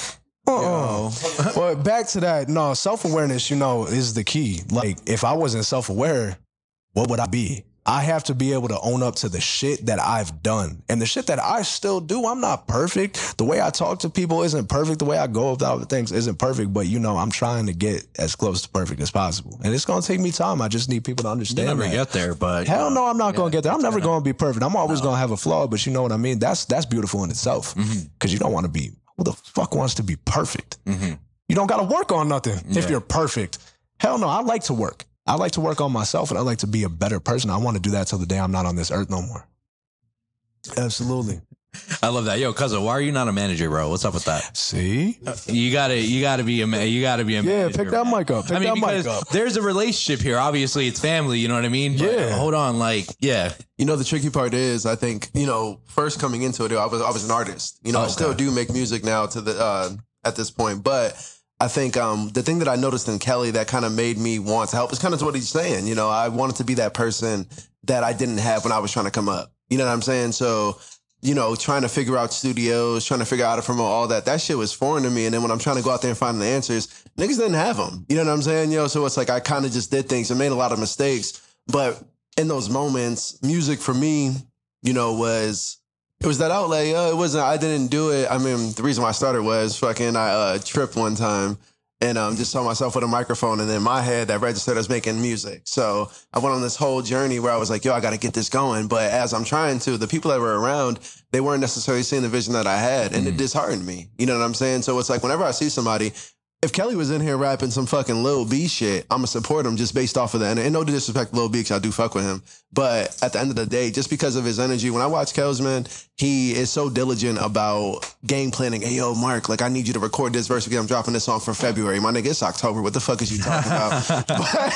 But back to that, no, self-awareness, is the key. Like, if I wasn't self-aware, what would I be? I have to be able to own up to the shit that I've done. And the shit that I still do, I'm not perfect. The way I talk to people isn't perfect. The way I go about things isn't perfect. But, you know, I'm trying to get as close to perfect as possible. And it's going to take me time. I just need people to understand You'll never that. get there, but... Hell no, I'm not going to get there. I'm never going to be perfect. I'm always going to have a flaw, but you know what I mean? That's beautiful in itself. Because you don't want to be... Who the fuck wants to be perfect? You don't got to work on nothing if you're perfect. Hell no, I like to work. I like to work on myself, and I like to be a better person. I want to do that till the day I'm not on this earth no more. Absolutely. I love that. Yo, cousin, why are you not a manager, bro? What's up with that? See? You gotta be a manager. Yeah, pick that mic up. Pick that mic up. There's a relationship here. Obviously, it's family. You know what I mean? But Yeah. hold on, like, yeah. You know, the tricky part is, I think, you know, first coming into it, I was an artist. You know, I still do make music now to the at this point, but I think the thing that I noticed in Kelly that kind of made me want to help is kind of what he's saying. You know, I wanted to be that person that I didn't have when I was trying to come up. You know what I'm saying? So, you know, trying to figure out studios, trying to figure out how to promote all that shit was foreign to me. And then when I'm trying to go out there and find the answers, niggas didn't have them. You know what I'm saying? You know, so it's like I kind of just did things and made a lot of mistakes. But in those moments, music for me, you know, was that outlet. It wasn't, I didn't do it. I mean, the reason why I started was I tripped one time and just saw myself with a microphone, and in my head that registered as making music. So I went on this whole journey where I was like, yo, I got to get this going. But as I'm trying to, the people that were around, they weren't necessarily seeing the vision that I had, and it disheartened me. You know what I'm saying? So it's like whenever I see somebody, if Kelly was in here rapping some fucking Lil B shit, I'm going to support him just based off of that. And no disrespect to Lil B, because I do fuck with him. But at the end of the day, just because of his energy, when I watch Kels, man, he is so diligent about game planning. Hey, yo, Mark, like, I need you to record this verse because I'm dropping this song for February. My nigga, it's October. What the fuck is you talking about?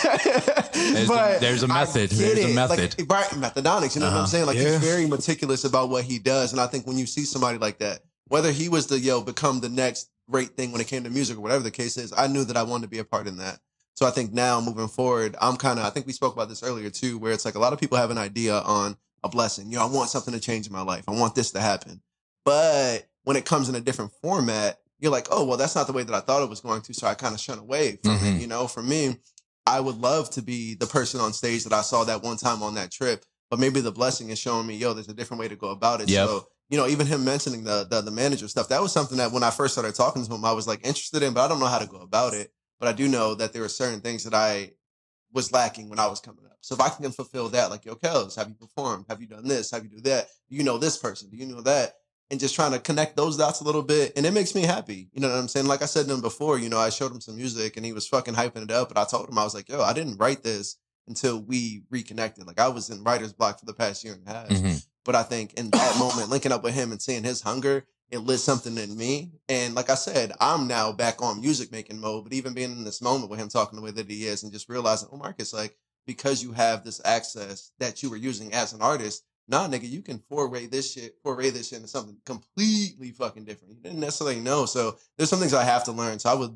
There's a method. There's a method. Like, right, methodonics, you know what I'm saying? Like, he's very meticulous about what he does. And I think when you see somebody like that, whether he was the, become the next great thing when it came to music or whatever the case is, I knew that I wanted to be a part in that. So I think now moving forward, I think we spoke about this earlier too, where it's like a lot of people have an idea on a blessing. You know, I want something to change in my life. I want this to happen. But when it comes in a different format, you're like, oh, well, that's not the way that I thought it was going to. So I kind of shun away from it. You know, for me, I would love to be the person on stage that I saw that one time on that trip. But maybe the blessing is showing me, yo, there's a different way to go about it. So, you know, even him mentioning the manager stuff, that was something that when I first started talking to him, I was like interested in, but I don't know how to go about it. But I do know that there were certain things that I was lacking when I was coming up. So if I can fulfill that, like, yo, Kels, have you performed? Have you done this? Have you do that? Do you know this person? Do you know that? And just trying to connect those dots a little bit. And it makes me happy. You know what I'm saying? Like I said to him before, you know, I showed him some music and he was fucking hyping it up. But I told him, I was like, yo, I didn't write this until we reconnected. Like I was in writer's block for the past year and a half. But I think in that moment, linking up with him and seeing his hunger, it lit something in me. And like I said, I'm now back on music making mode. But even being in this moment with him talking the way that he is and just realizing, oh, Marcus, like, because you have this access that you were using as an artist, nah, nigga, you can foray this shit into something completely fucking different. You didn't necessarily know. So there's some things I have to learn. So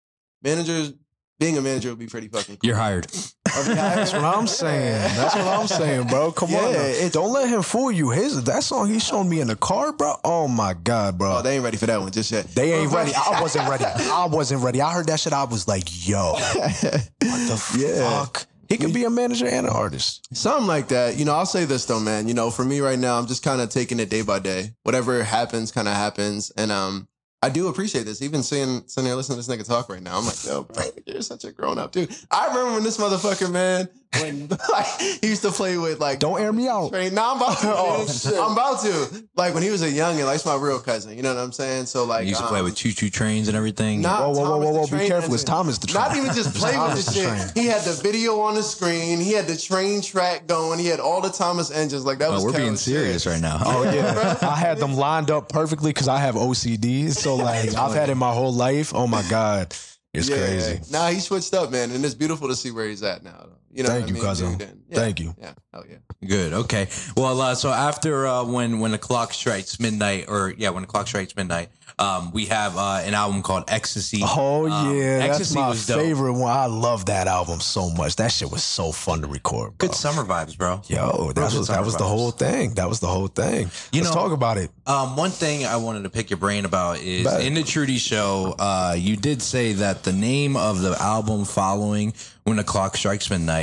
being a manager would be pretty fucking cool. You're hired. That's what I'm saying. That's what I'm saying, bro. Come on. Don't let him fool you. That song he showed me in the car, bro. Oh my God, bro. Oh, they ain't ready for that one just yet. They ain't ready. I wasn't ready. I heard that shit. I was like, yo, what the fuck? He could be a manager and an artist. Something like that. You know, I'll say this though, man. You know, for me right now, I'm just kind of taking it day by day. Whatever happens, kind of happens. And I do appreciate this. Even sitting here listening to this nigga talk right now, I'm like, yo, bro, you're such a grown up dude. I remember when this motherfucker, man, when like he used to play with like, don't air me out. Nah, I'm about to. I'm about to. Like when he was a youngin', like it's my real cousin. You know what I'm saying? So like, he used to play with choo-choo trains and everything. Whoa! Be careful. It's Thomas the Train. Not even just play with this shit. He had the video on the screen. He had the train track going. He had all the Thomas engines. Like that was. We're being serious right now. Oh yeah, I had them lined up perfectly because I have OCD. So like I've had it my whole life. Oh my God. It's crazy. Nah, he switched up, man. And it's beautiful to see where he's at now. You know Thank you, cousin. Thank you. Yeah. Oh, yeah. Good. Okay. Well, so after when the clock strikes midnight, when the clock strikes midnight, we have an album called Ecstasy. Oh, yeah. That's my was dope. favorite one. I love that album so much. That shit was so fun to record, bro. Good summer vibes, bro. Yo, that was the whole thing. That was the whole thing. Let's talk about it. One thing I wanted to pick your brain about is in the Trudy Show, you did say that the name of the album following When the Clock Strikes Midnight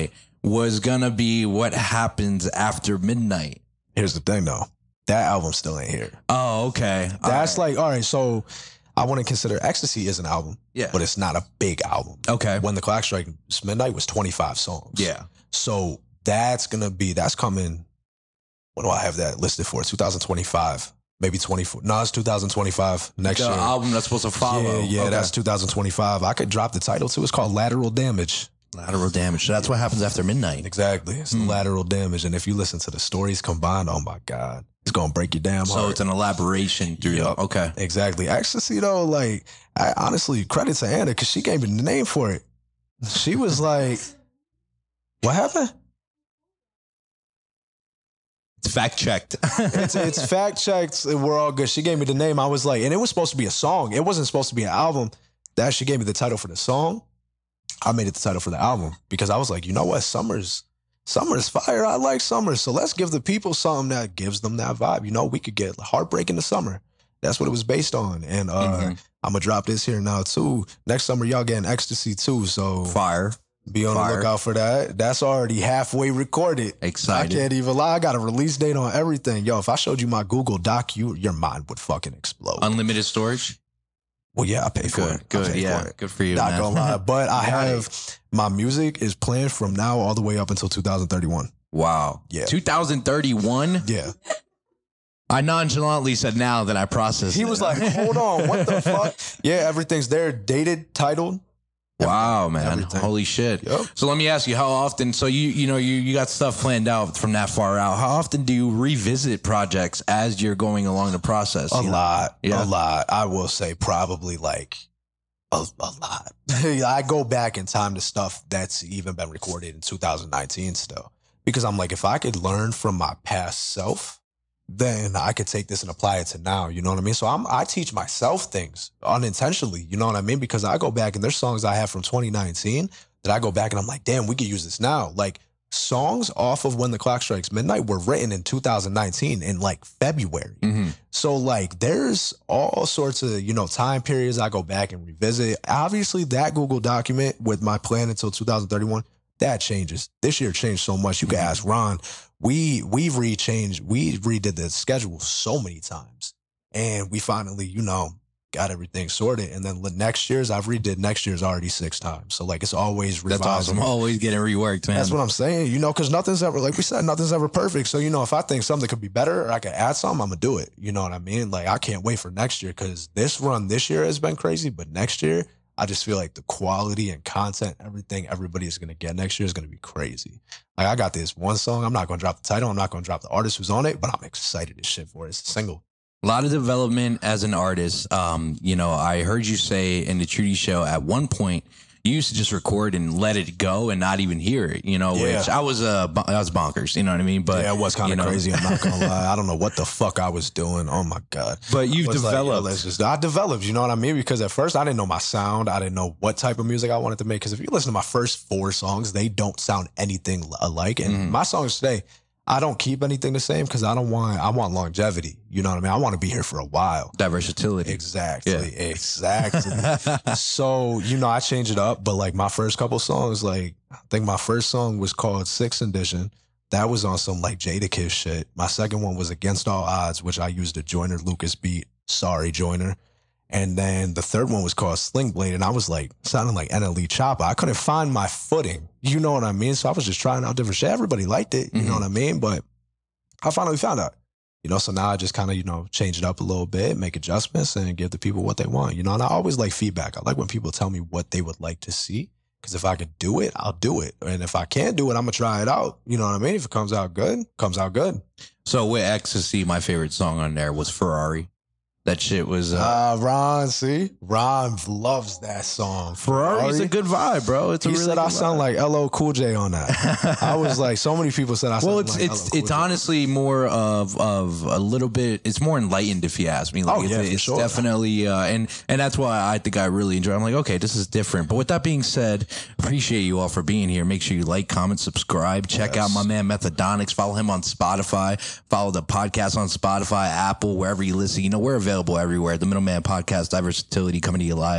was gonna be What Happens After Midnight. Here's the thing, though. That album still ain't here. Oh, okay. That's like, all right, so I want to consider Ecstasy is an album, Yeah. but it's not a big album. Okay. When the Clock Strikes Midnight was 25 songs. Yeah. So that's coming, when do I have that listed for? 2025, maybe 24. No, it's 2025 next The year. album that's supposed to follow. Yeah, Okay. that's 2025. I could drop the title too. It's called Lateral Damage. Lateral Damage. So that's what happens after midnight. Exactly. It's Lateral Damage. And if you listen to the stories combined, oh my God, it's going to break your damn So heart. it's an elaboration through. Yup. Okay. Exactly. Ecstasy, though, like, I honestly credit to Anna because she gave me the name for it. She was like, what happened? It's fact checked. It's fact checked. We're all good. She gave me the name. I was like, and it was supposed to be a song. It wasn't supposed to be an album. That she gave me the title for the song. I made it the title for the album because I was like, you know what? Summer's fire. I like summer. So let's give the people something that gives them that vibe. You know, we could get heartbreak in the summer. That's what it was based on. And I'm going to drop this here now too. Next summer, y'all getting Ecstasy too. So Fire. be on the lookout for that. That's already halfway recorded. Excited. I can't even lie. I got a release date on everything. Yo, if I showed you my Google Doc, your mind would fucking explode. Unlimited storage. Well, yeah, I pay for it. I Good. pay Yeah. for it. Good for you. Not man. gonna lie. But I Got have my music is planned from now all the way up until 2031. Wow. Yeah. 2031. Yeah. I nonchalantly said now that I processed. He it. was like, hold on, what the fuck? Yeah, everything's there, dated, titled. Wow, man. Everything. Holy shit. Yep. So let me ask you, how often, so you got stuff planned out from that far out. How often do you revisit projects as you're going along the process? A lot. Yeah. A lot. I will say probably like a lot. I go back in time to stuff that's even been recorded in 2019 still. Because I'm like, if I could learn from my past self, then I could take this and apply it to now. You know what I mean? So I teach myself things unintentionally. You know what I mean? Because I go back and there's songs I have from 2019 that I go back and I'm like, damn, we could use this now. Like songs off of When the Clock Strikes Midnight were written in 2019 in like February. Mm-hmm. So like there's all sorts of, time periods I go back and revisit. Obviously that Google document with my plan until 2031, that changes. This year changed so much. You can ask Ron. We redid the schedule so many times. And we finally, got everything sorted. And then next year's already 6 times. So like it's always revised. That's awesome. Always getting reworked, man. That's what I'm saying, because nothing's ever, like we said, nothing's ever perfect. So, if I think something could be better or I could add something, I'm going to do it. You know what I mean? Like I can't wait for next year because this run this year has been crazy. But next year, I just feel like the quality and content, everything everybody is going to get next year is going to be crazy. Like I got this one song. I'm not going to drop the title. I'm not going to drop the artist who's on it, but I'm excited as shit for it. It's a single. A lot of development as an artist. I heard you say in the Trudy Show at one point, you used to just record and let it go and not even hear it, which I was bonkers, you know what I mean? But yeah, it was kind of crazy. I'm not going to lie. I don't know what the fuck I was doing. Oh my God. But you've Like, developed. I developed, you know what I mean? Because at first I didn't know my sound. I didn't know what type of music I wanted to make. Because if you listen to my first 4 songs, they don't sound anything alike. And my songs today, I don't keep anything the same because I want longevity. You know what I mean? I want to be here for a while. Versatility. Exactly. Yeah. Exactly. So, I change it up. But like my first couple songs, like I think my first song was called 6th Edition. That was on some like Jadakiss shit. My second one was Against All Odds, which I used a Joyner Lucas beat. Sorry, Joyner. And then the third one was called Sling Blade. And I was like, sounding like NLE Choppa. I couldn't find my footing. You know what I mean? So I was just trying out different shit. Everybody liked it. You know what I mean? But I finally found out. So now I just kind of, change it up a little bit, make adjustments and give the people what they want. And I always like feedback. I like when people tell me what they would like to see. Because if I could do it, I'll do it. And if I can't do it, I'm going to try it out. You know what I mean? If it comes out good, comes out good. So with Ecstasy, my favorite song on there was Ferrari. That shit was... Ron, see? Ron loves that song. Ferrari's a good vibe, bro. It's a He really said good I sound vibe. like LL Cool J on that. I was like, so many people said I sound like LL Cool J. It's honestly more of a little bit. It's more enlightened if you ask me. Like, Oh, yeah, for it's sure. definitely and that's why I think I really enjoy it. I'm like, okay, this is different. But with that being said, appreciate you all for being here. Make sure you like, comment, subscribe. Check out my man Methodonics. Follow him on Spotify. Follow the podcast on Spotify, Apple, wherever you listen. We're available everywhere. The Middleman Podcast, Diversatility, coming to you live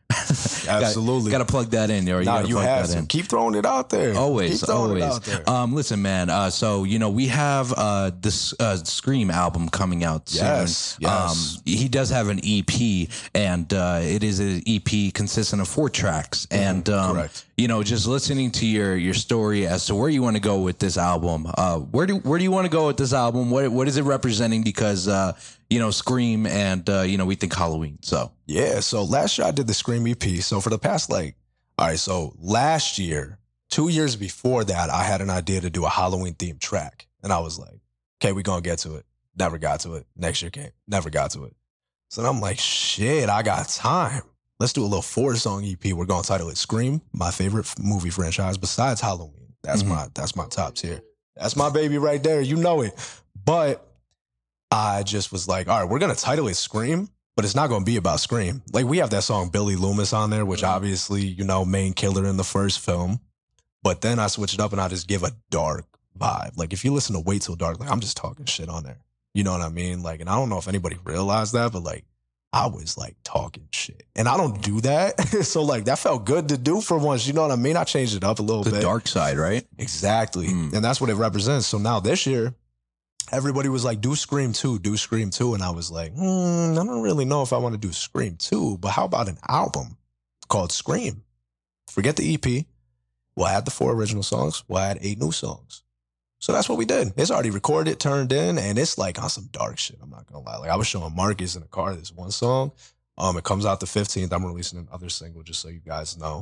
Absolutely. Got to plug that in. Or Nah, you plug have that to in. keep throwing it out there. Always, Keep throwing always. it out there. Listen, man. So we have this Scream album coming out soon. Yes. He does have an EP, and it is an EP consisting of 4 tracks. And correct. Just listening to your story as to where you want to go with this album. Where do you want to go with this album? What is it representing? Because Scream and we think Halloween. So Yeah, so last year I did the Scream EP. So for the past so last year, 2 years before that, I had an idea to do a Halloween themed track. And I was like, okay, we're going to get to it. Never got to it. Next year came. Never got to it. So then I'm like, shit, I got time. Let's do a little 4-song EP. We're going to title it Scream, my favorite movie franchise besides Halloween. That's my top tier. That's my baby right there. You know it. But I just was like, all right, we're going to title it Scream, but it's not going to be about Scream. Like, we have that song Billy Loomis on there, which obviously, main killer in the first film. But then I switch it up and I just give a dark vibe. Like, if you listen to Wait Till Dark, like, I'm just talking shit on there. You know what I mean? Like, and I don't know if anybody realized that, but like, I was like talking shit. And I don't do that. So like, that felt good to do for once. You know what I mean? I changed it up a little bit. the dark side, right? Exactly. And that's what it represents. So now this year, everybody was like, do Scream 2, do Scream 2. And I was like, I don't really know if I want to do Scream 2, but how about an album called Scream? Forget the EP. We'll add the 4 original songs. We'll add 8 new songs. So that's what we did. It's already recorded, turned in, and it's like on some dark shit. I'm not going to lie. Like, I was showing Marcus in the car this one song. It comes out the 15th. I'm releasing another single just so you guys know.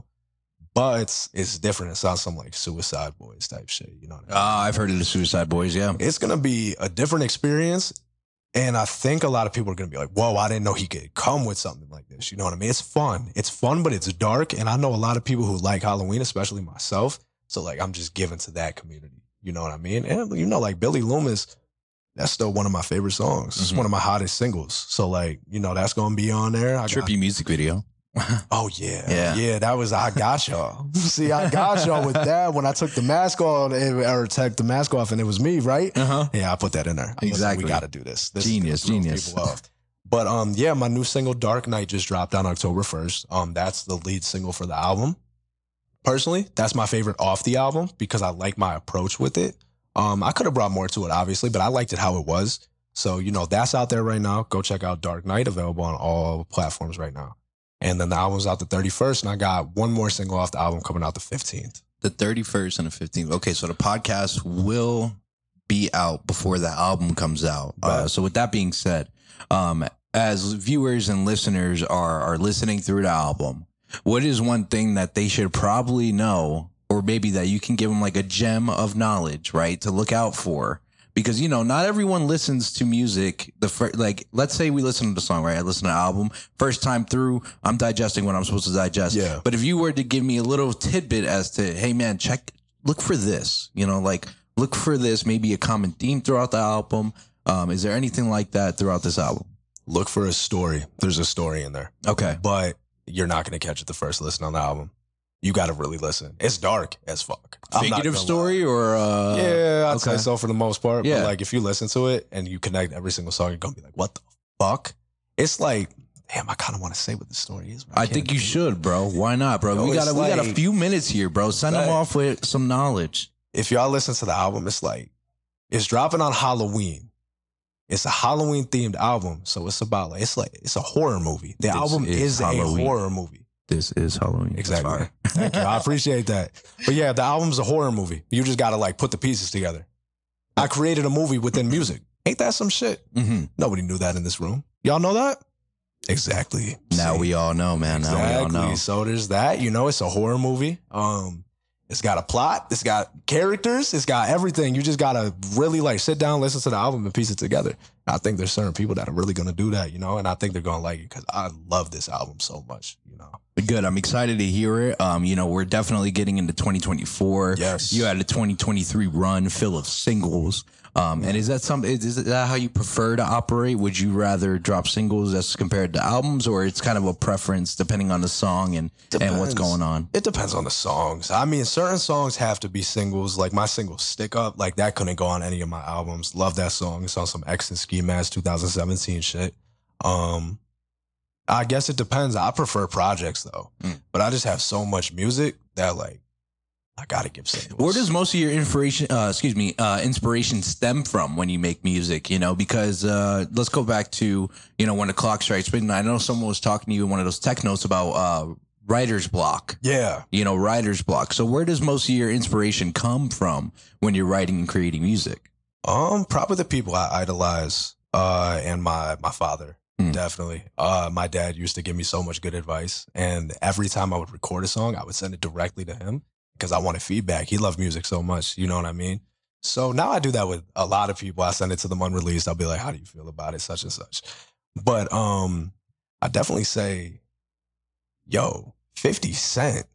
But it's different. It sounds some like Suicide Boys type shit. You know what I mean? I've heard of the Suicide Boys, yeah. It's going to be a different experience. And I think a lot of people are going to be like, whoa, I didn't know he could come with something like this. You know what I mean? It's fun. It's fun, but it's dark. And I know a lot of people who like Halloween, especially myself. So like, I'm just giving to that community. You know what I mean? And like Billy Loomis, that's still one of my favorite songs. It's one of my hottest singles. So like, that's going to be on there. Trippy music video. Oh, yeah. That was, I got y'all. See, I got y'all with that when I took the mask on, or took the mask off and it was me, right? Uh-huh. Yeah, I put that in there. Exactly. We got to do this. Genius. People off. But my new single, Dark Night, just dropped on October 1st. That's the lead single for the album. Personally, that's my favorite off the album because I like my approach with it. I could have brought more to it, obviously, but I liked it how it was. So, that's out there right now. Go check out Dark Night, available on all platforms right now. And then the album's out the 31st, and I got one more single off the album coming out the 15th. The 31st and the 15th. Okay, so the podcast will be out before the album comes out. So with that being said, as viewers and listeners are listening through the album, what is one thing that they should probably know, or maybe that you can give them like a gem of knowledge, right, to look out for? Because, not everyone listens to music. Let's say we listen to the song, right? I listen to the album. First time through, I'm digesting what I'm supposed to digest. Yeah. But if you were to give me a little tidbit as to, hey, man, look for this, look for this, maybe a common theme throughout the album. Is there anything like that throughout this album? Look for a story. There's a story in there. Okay. But you're not going to catch it the first listen on the album. You got to really listen. It's dark as fuck. Figurative story or? Yeah, I'd say so for the most part. Yeah. But like if you listen to it and you connect every single song, you're going to be like, what the fuck? It's like, damn, I kind of want to say what the story is. I think you should, bro. Why not, bro? We got a few minutes here, bro. Send them off with some knowledge. If y'all listen to the album, it's dropping on Halloween. It's a Halloween themed album. So it's about it's a horror movie. The album is a horror movie. This is Halloween. Exactly. Thank you. I appreciate that. But yeah, the album's a horror movie. You just got to put the pieces together. I created a movie within music. Ain't that some shit? Mm-hmm. Nobody knew that in this room. Y'all know that? Exactly. Now we all know, man. Now we all know. So there's that. It's a horror movie. It's got a plot. It's got characters. It's got everything. You just got to really sit down, listen to the album and piece it together. I think there's certain people that are really going to do that, and I think they're going to like it because I love this album so much, Good. I'm excited to hear it. We're definitely getting into 2024. Yes. You had a 2023 run full of singles. And is that how you prefer to operate? Would you rather drop singles as compared to albums, or it's kind of a preference depending on the song and what's going on? It depends on the songs. I mean, certain songs have to be singles. Like my single Stick Up, that couldn't go on any of my albums. Love that song. It's on some X and Ski Mask 2017 shit. I guess it depends. I prefer projects though, but I just have so much music that like I gotta give singles. Where does most of your inspiration stem from when you make music? You know, because let's go back to, you know, when the clock strikes midnight. I know someone was talking to you in one of those tech notes about writer's block. Yeah, you know, writer's block. So where does most of your inspiration come from when you're writing and creating music? Probably the people I idolize, and my father. Definitely. My dad used to give me so much good advice, and every time I would record a song, I would send it directly to him because I wanted feedback. He loved music so much, you know what I mean? So now I do that with a lot of people. I send it to them unreleased. I'll be like, how do you feel about it? Such and such. But I definitely say, yo, 50 Cent.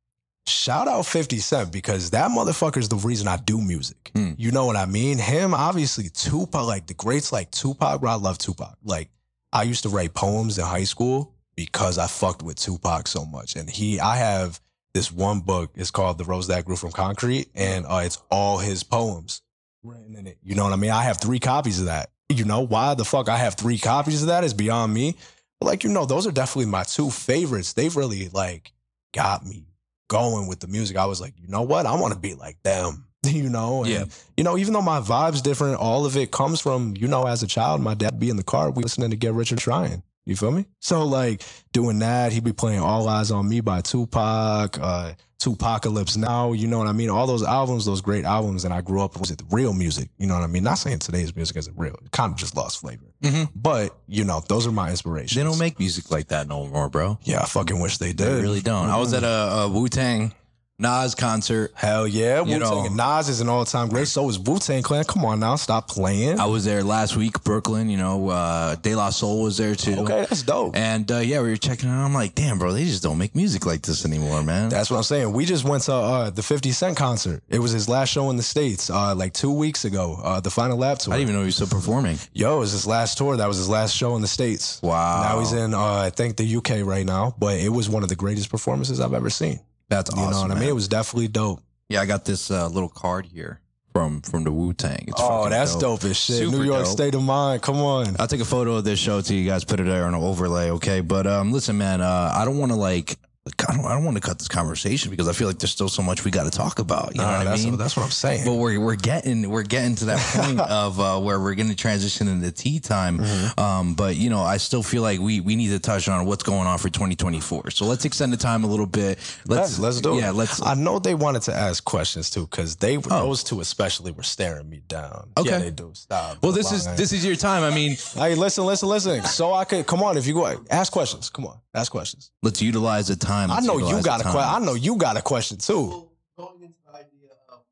Shout out 50 Cent because that motherfucker's the reason I do music. You know what I mean? Him, obviously, Tupac, like the greats like Tupac, bro. I love Tupac. Like, I used to write poems in high school because I fucked with Tupac so much. And I have this one book. It's called The Rose That Grew From Concrete. And it's all his poems written in it. You know what I mean? I have 3 copies of that. You know, why the fuck I have 3 copies of that is beyond me. But like, you know, those are definitely my 2 favorites. They've really like got me going with the music. I was like, you know what? I want to be like them. You know, and, you know, even though my vibe's different, all of it comes from, you know, as a child, my dad be in the car, we listening to Get Rich or Trying. You feel me? So like doing that, he'd be playing All Eyes on Me by Tupac, Tupacalypse Now, you know what I mean? All those albums, those great albums, and I grew up with real music, you know what I mean? Not saying today's music isn't real. It kind of just lost flavor. But, you know, those are my inspirations. They don't make music like that no more, bro. Yeah, I fucking wish they did. They really don't. I was at a Wu-Tang Nas concert. Hell yeah. You Wu-Tang and Nas is an all-time great. So is Wu-Tang Clan. Come on now. Stop playing. I was there last week, Brooklyn. You know, De La Soul was there too. Okay, that's dope. And yeah, we were checking it out. I'm like, damn, bro, they just don't make music like this anymore, man. That's what I'm saying. We just went to the 50 Cent concert. It was his last show in the States like 2 weeks ago, the Final Lap tour. I didn't even know he was still performing. Yo, it was his last tour. That was his last show in the States. Wow. Now he's in, I think, the UK right now. But it was one of the greatest performances I've ever seen. That's awesome. You know what I mean? It was definitely dope. Yeah, I got this little card here from the Wu-Tang. Oh, that's dope as shit. Super New York dope. State of Mind. Come on. I'll take a photo of this show to you guys, put it there on an overlay, okay? But listen, man, I don't want to I don't want to cut this conversation because I feel like there's still so much we got to talk about. You know what I mean? That's what I'm saying. But we're getting to that point of where we're going to transition into tea time. But you know, I still feel like we need to touch on what's going on for 2024. So let's extend the time a little bit. Let's do it. Yeah, let's. I know they wanted to ask questions too because those two especially were staring me down. Okay, yeah, they do. Stop. Well, this is your time. I mean, hey, listen. So I could come on. If you go ask questions, come on, ask questions. Let's utilize the time. I know you got a question. I know you got a question too. Going into the idea of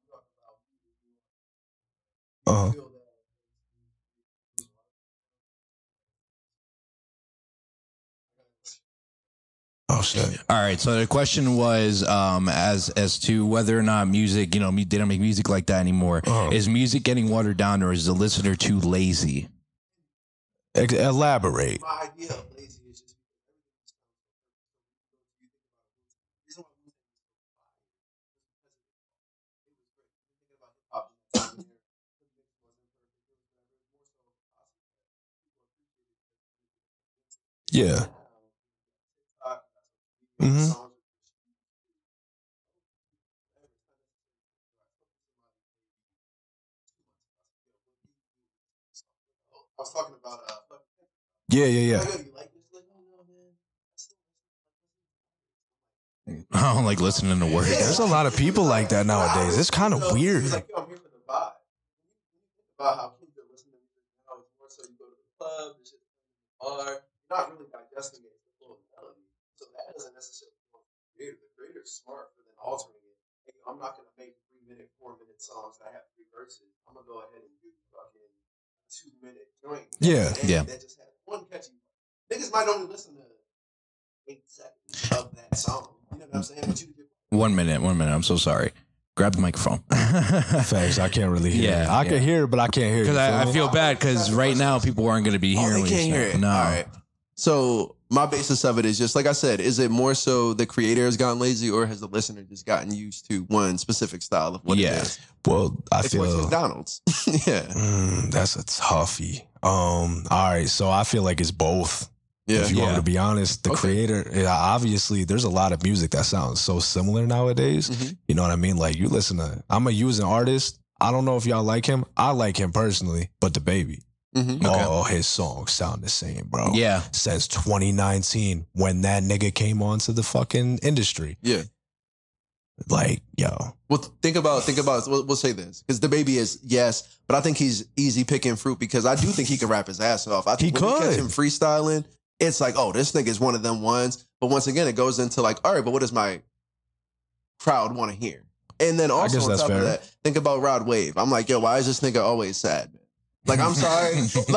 Oh shit! All right. So the question was, as to whether or not music, you know, they don't make music like that anymore. Is music getting watered down, or is the listener too lazy? Elaborate. my idea of lazy is just Yeah. Mm-hmm. I was talking about Yeah. I don't like listening to words. There's a lot of people like that nowadays. It's kind of weird. It's like, yo, I'm here for the vibe. Think about how kids are listening to music now. It's more so you go to the club, it's just bar. You're not really digesting it. It's the full melody. So that doesn't necessarily go to the creator. The creator's smart for then altering it. Hey, I'm not gonna make 3-minute, 4-minute songs that have 3 verses. I'm gonna go ahead and do fucking 2-minute joint. Yeah. That just had one catchy. Niggas might only listen to 8 seconds of that song. You know what I'm saying? But you 1 minute. I'm so sorry. Grab the microphone. Thanks. I can't really hear. Yeah, I can hear, but I can't hear. Because I feel bad because right now people aren't going to be hearing. they can't hear it. No. All right. So my basis of it is just like I said. Is it more so the creator has gotten lazy, or has the listener just gotten used to one specific style of what it is? Well, I It's feel McDonald's. Yeah. that's a toughie. All right. So I feel like it's both. Yeah. If you want me to be honest, the creator, obviously, there's a lot of music that sounds so similar nowadays. You know what I mean? Like, you listen to, I'm a using artist. I don't know if y'all like him. I like him personally, but the baby. All his songs sound the same, bro. Yeah. Since 2019, when that nigga came onto the fucking industry. Yeah. Like, yo. Well, think about. We'll say this because the baby is yes, but I think he's easy picking fruit because I do think he could rap his ass off. I think when you catch him freestyling, it's like, oh, this nigga is one of them ones. But once again, it goes into like, all right, but what does my crowd want to hear? And then also on top of that, think about Rod Wave. I'm like, yo, why is this nigga always sad? Like, I'm sorry.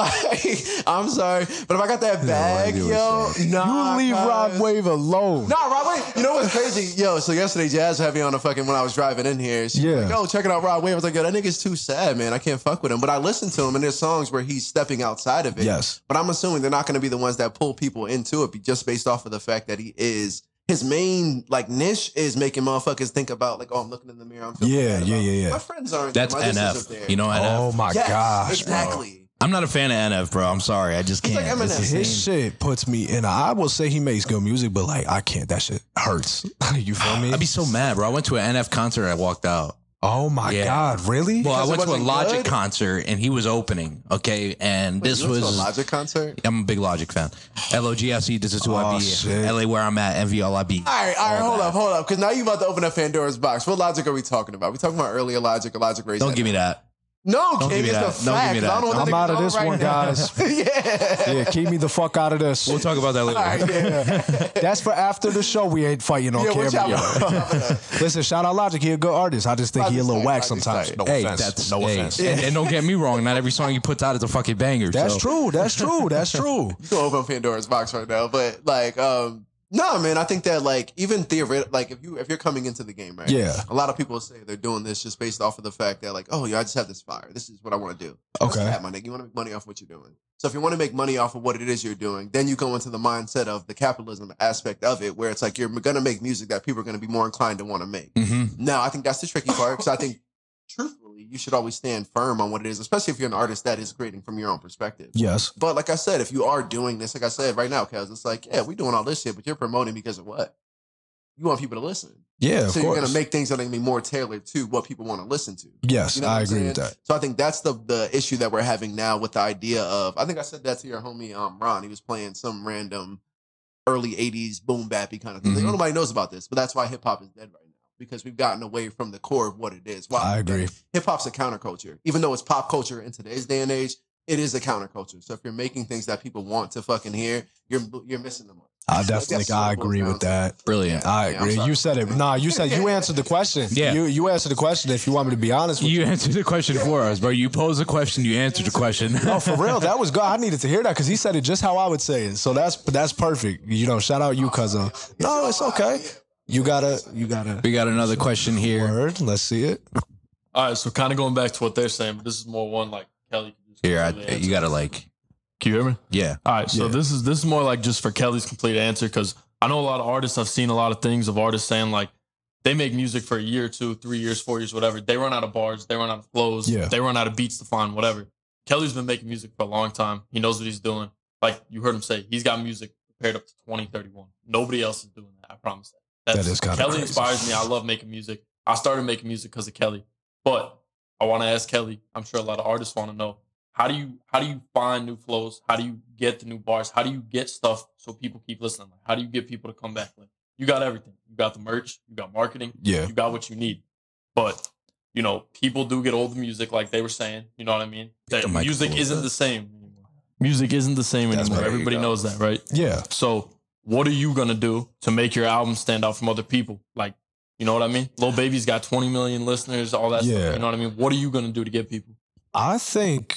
I'm sorry. But if I got that bag, yo, nah. You leave Rod Wave alone. Nah, Rod Wave. You know what's crazy? Yo, so yesterday, Jazz had me on the fucking, when I was driving in here. She was like, yo, checking out Rod Wave. I was like, yo, that nigga's too sad, man. I can't fuck with him. But I listened to him, and there's songs where he's stepping outside of it. Yes. But I'm assuming they're not going to be the ones that pull people into it just based off of the fact that he is. His main like niche is making motherfuckers think about like, oh, I'm looking in the mirror. I'm feeling yeah. My friends aren't. That's NF. You know NF? Oh my gosh, exactly. Bro. I'm not a fan of NF, bro. I'm sorry. I just can't. Like his shit puts me in. I will say he makes good music, but like I can't. That shit hurts. You feel me? I'd be so mad, bro. I went to an NF concert and I walked out. Oh my God, really? Well, I went to a Logic concert and he was opening. Okay, and this was a Logic concert. I'm a big Logic fan. LOGIC, this is who I be. Shit. LA, where I'm at. MV, all I be. All right, hold up, because now you about to open up Pandora's box. What Logic are we talking about? We talking about earlier Logic or Logic Raised? Don't give me that. No, Don't King, give me it's that. the Don't fact. give me that. I'm out of this one, guys. Yeah, keep me the fuck out of this. We'll talk about that later. All right, yeah. That's for after the show. We ain't fighting on camera. Listen, shout out Logic. He a good artist. I just think he a little whack sometimes. No offense. No offense. And don't get me wrong. Not every song he puts out is a fucking banger. That's true. That's true. That's true. You can open Pandora's box right now, but like, no, man, I think that like even theoretically, like if you're coming into the game, right? Yeah. A lot of people say they're doing this just based off of the fact that like, oh yeah, I just have this fire. This is what I want to do. Okay. That's my nigga. You want to make money off what you're doing. So if you want to make money off of what it is you're doing, then you go into the mindset of the capitalism aspect of it, where it's like you're gonna make music that people are gonna be more inclined to want to make. Now, I think that's the tricky part because I think truthfully, you should always stand firm on what it is, especially if you're an artist that is creating from your own perspective. Yes. But like I said, if you are doing this, like I said right now, Kels, it's like, yeah, we're doing all this shit, but you're promoting because of what? You want people to listen. Yeah, so you're going to make things that are going to be more tailored to what people want to listen to. Yes, you know I agree with that. So I think that's the issue that we're having now with the idea of, I think I said that to your homie Ron. He was playing some random early 80s boom bappy kind of thing. Like, nobody knows about this, but that's why hip hop is dead right now. Because we've gotten away from the core of what it is. Wow, I agree. Hip hop's a counterculture. Even though it's pop culture in today's day and age, it is a counterculture. So if you're making things that people want to fucking hear, you're missing the mark. I definitely agree with that. Brilliant. I agree. You said it. Nah, you answered the question. Yeah. You answered the question. If you want me to be honest with you. You answered the question for us, bro. You posed the question, you answered the question. Oh, for real. That was good. I needed to hear that because he said it just how I would say it. So that's perfect. You know, shout out you, cousin. No, it's okay. You gotta. We got another question here. Word. Let's see it. All right, so kind of going back to what they're saying, but this is more one like Kelly. Here, you gotta like. Can you hear me? Yeah. All right, so this is more like just for Kelly's complete answer because I know a lot of artists. I've seen a lot of things of artists saying like they make music for a year, 2, 3 years, 4 years, whatever. They run out of bars, they run out of flows, they run out of beats to find whatever. Kelly's been making music for a long time. He knows what he's doing. Like you heard him say, he's got music prepared up to 2031. Nobody else is doing that. I promise that. That is kind of Kelly crazy. inspires me. I love making music. I started making music because of Kelly. But I want to ask Kelly, I'm sure a lot of artists want to know, how do you find new flows? How do you get the new bars? How do you get stuff so people keep listening? Like, how do you get people to come back? Like, you got everything. You got the merch. You got marketing. Yeah. You got what you need. But, you know, people do get old music like they were saying. You know what I mean? That music isn't the same anymore. Music isn't the same anymore. Everybody knows that, right? Yeah. So what are you going to do to make your album stand out from other people? Like, you know what I mean? Lil Baby's got 20 million listeners, all that stuff. You know what I mean? What are you going to do to get people? I think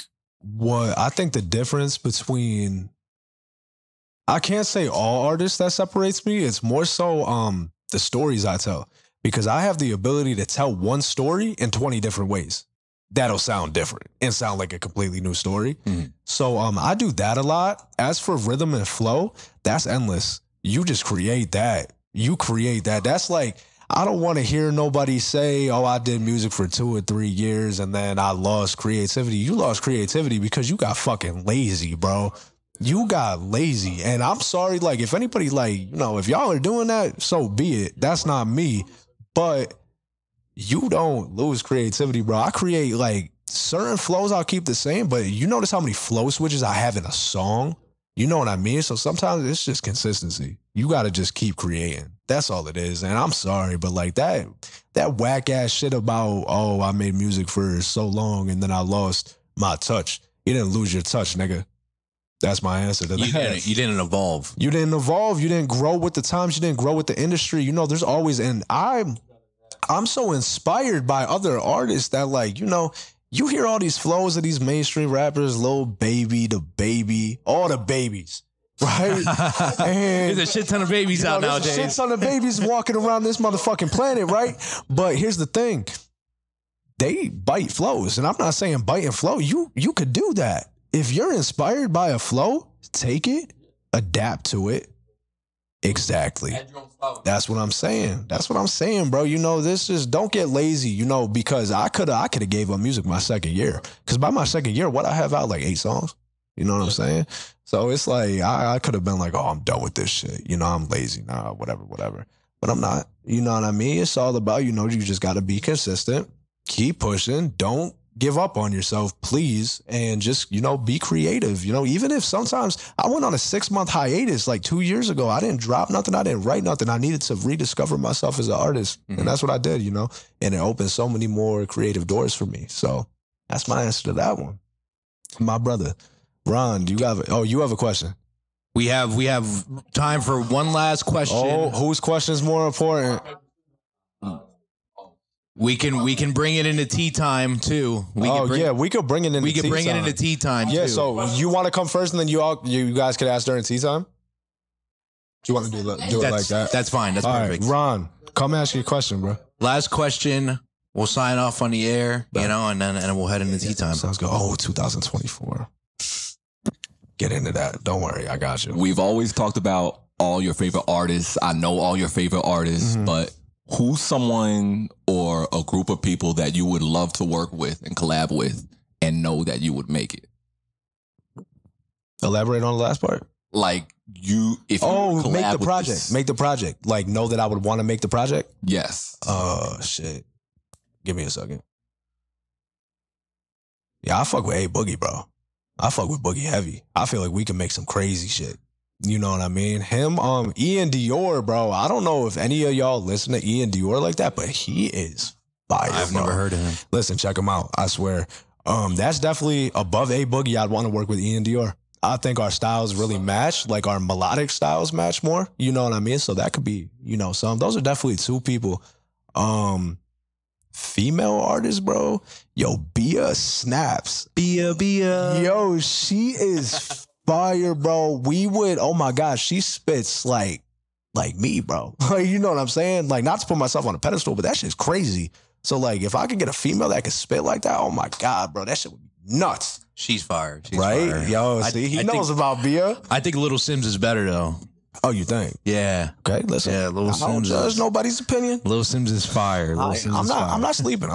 the difference between, I can't say all artists that separates me. It's more so the stories I tell, because I have the ability to tell one story in 20 different ways. That'll sound different and sound like a completely new story. So I do that a lot. As for rhythm and flow, that's endless. You just create that. You create that. That's like, I don't want to hear nobody say, oh, I did music for 2 or 3 years and then I lost creativity. You lost creativity because you got fucking lazy, bro. You got lazy. And I'm sorry, like, if anybody, like, you know, if y'all are doing that, so be it. That's not me. But you don't lose creativity, bro. I create, like, certain flows I'll keep the same, but you notice how many flow switches I have in a song? You know what I mean? So sometimes it's just consistency. You got to just keep creating. That's all it is. And I'm sorry, but, like, that whack ass shit about, oh, I made music for so long and then I lost my touch. You didn't lose your touch, nigga. That's my answer to that. You didn't evolve. You didn't evolve. You didn't grow with the times. You didn't grow with the industry. You know, there's always, and I'm so inspired by other artists that, like, you know, you hear all these flows of these mainstream rappers, Lil Baby, the Baby, all the babies, right? And there's a shit ton of babies out nowadays. There's a shit ton of babies walking around this motherfucking planet, right? But here's the thing. They bite flows. And I'm not saying bite and flow. You could do that. If you're inspired by a flow, take it, adapt to it. Exactly. That's what I'm saying. That's what I'm saying, bro. You know, this is, don't get lazy, you know, because I could have gave up music my second year. Because by my second year, what I have out, like 8 songs? You know what I'm saying? So it's like, I could have been like, oh, I'm done with this shit. You know, I'm lazy. Nah, whatever. But I'm not. You know what I mean? It's all about, you know, you just got to be consistent. Keep pushing. Don't give up on yourself, please, and just, you know, be creative. You know, even if sometimes I went on a 6-month hiatus like 2 years ago. I didn't drop nothing. I didn't write nothing. I needed to rediscover myself as an artist. Mm-hmm. And that's what I did, you know, and it opened so many more creative doors for me. So that's my answer to that one. My brother, Ron, you have a question? We have time for one last question. Oh, whose question is more important? We can bring it into tea time too. We could bring it into tea time. We could bring it into tea time too. Yeah, so you want to come first and then you guys could ask during tea time? Do you want to do it like that? That's fine. That's perfect. Right, Ron, come ask your question, bro. Last question. We'll sign off on the air, you know, and then we'll head into tea time. Sounds good. Oh, 2024. Get into that. Don't worry, I got you. We've always talked about all your favorite artists. I know all your favorite artists, but who's someone or a group of people that you would love to work with and collab with and know that you would make it? Elaborate on the last part. Like if you make the project. Make the project. Like, know that I would want to make the project? Yes. Shit. Give me a second. Yeah, I fuck with A-Boogie, bro. I fuck with Boogie heavy. I feel like we can make some crazy shit. You know what I mean? Him, Ian Dior, bro. I don't know if any of y'all listen to Ian Dior like that, but he is fire. I've never heard of him. Listen, check him out. I swear. That's definitely above A-Boogie. I'd want to work with Ian Dior. I think our styles really match, like our melodic styles match more. You know what I mean? So that could be, you know, those are definitely two people. Female artists, bro. Yo, Bia snaps. Bia. Yo, she is fire, bro. Oh my gosh, she spits like me, bro. Like, you know what I'm saying? Like, not to put myself on a pedestal, but that shit's crazy. So, like, if I could get a female that could spit like that, oh my God, bro, that shit would be nuts. She's fire. Right? Fire. Yo, see, he knows about Bia. I think Little Sims is better, though. Oh, you think? Yeah. Okay, listen. Yeah, Little Sims. I don't judge nobody's opinion. Little Sims is fire. I'm not sleeping.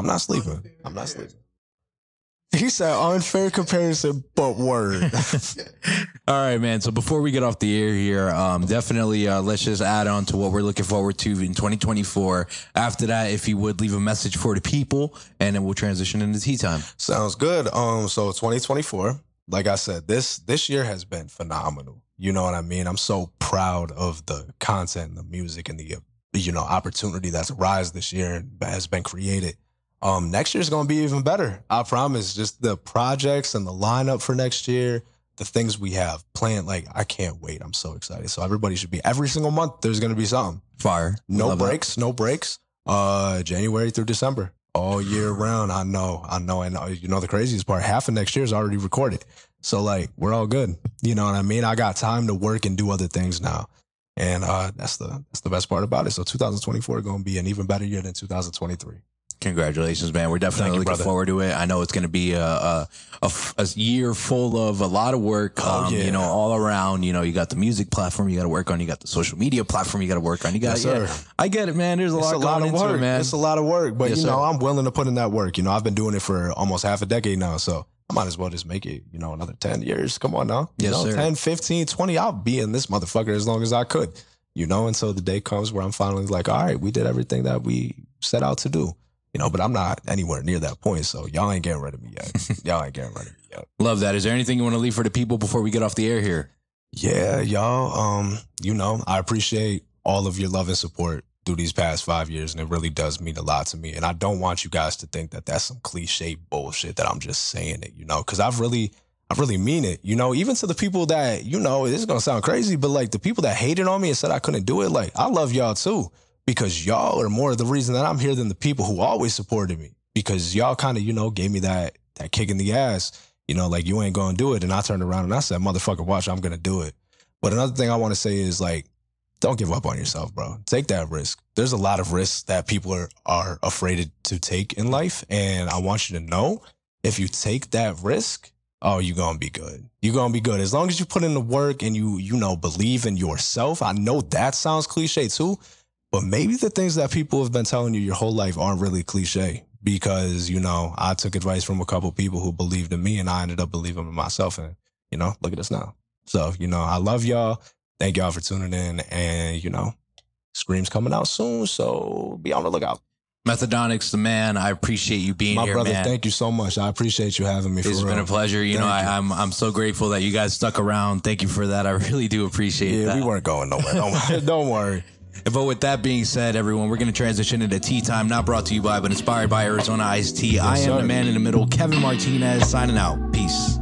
He said unfair comparison, but word. All right, man. So before we get off the air here, definitely let's just add on to what we're looking forward to in 2024. After that, if you would leave a message for the people, and then we'll transition into tea time. Sounds good. So 2024, like I said, this year has been phenomenal. You know what I mean? I'm so proud of the content, the music, and the opportunity that's arisen this year and has been created. Next year's gonna be even better. I promise. Just the projects and the lineup for next year, the things we have planned. Like, I can't wait. I'm so excited. So everybody should be. Every single month, there's gonna be something. Fire. No breaks. January through December, all year round. I know. And you know the craziest part? Half of next year is already recorded. So, like, we're all good. You know what I mean? I got time to work and do other things now. And that's the best part about it. So 2024 is going to be an even better year than 2023. Congratulations, man. We're definitely looking forward to it. I know it's going to be a year full of a lot of work, you know, all around. You know, you got the music platform you got to work on. You got the social media platform you got to work on. I get it, man. There's a lot of work, man. It's a lot of work, but, you know, I'm willing to put in that work. You know, I've been doing it for almost half a decade now, so I might as well just make it, another 10 years. Come on now. Yes, sir. 10, 15, 20, I'll be in this motherfucker as long as I could, until the day comes where I'm finally like, all right, we did everything that we set out to do, but I'm not anywhere near that point. So y'all ain't getting rid of me yet. Love that. Is there anything you want to leave for the people before we get off the air here? Yeah, y'all, I appreciate all of your love and support through these past 5 years, and it really does mean a lot to me. And I don't want you guys to think that that's some cliche bullshit that I'm just saying it, because I really mean it, even to the people that, this is going to sound crazy, but like the people that hated on me and said I couldn't do it, like I love y'all too, because y'all are more of the reason that I'm here than the people who always supported me, because y'all kind of, gave me that kick in the ass, like you ain't going to do it. And I turned around and I said, motherfucker, watch, I'm going to do it. But another thing I want to say is like, don't give up on yourself, bro. Take that risk. There's a lot of risks that people are afraid to take in life. And I want you to know, if you take that risk, you're going to be good. You're going to be good. As long as you put in the work and you believe in yourself. I know that sounds cliche too, but maybe the things that people have been telling you your whole life aren't really cliche, because, I took advice from a couple people who believed in me and I ended up believing in myself. And, look at us now. So, I love y'all. Thank y'all for tuning in, and, Scream's coming out soon, so be on the lookout. Methadonics, the man. I appreciate you being here, brother, man. Thank you so much. I appreciate you having me. It's been a pleasure. I'm so grateful that you guys stuck around. Thank you for that. I really do appreciate that. Yeah, we weren't going nowhere. Don't worry. But with that being said, everyone, we're going to transition into Tea Time, not brought to you by, but inspired by Arizona Iced Tea. Yes, I am the man in the middle, Kevin Martinez, signing out. Peace.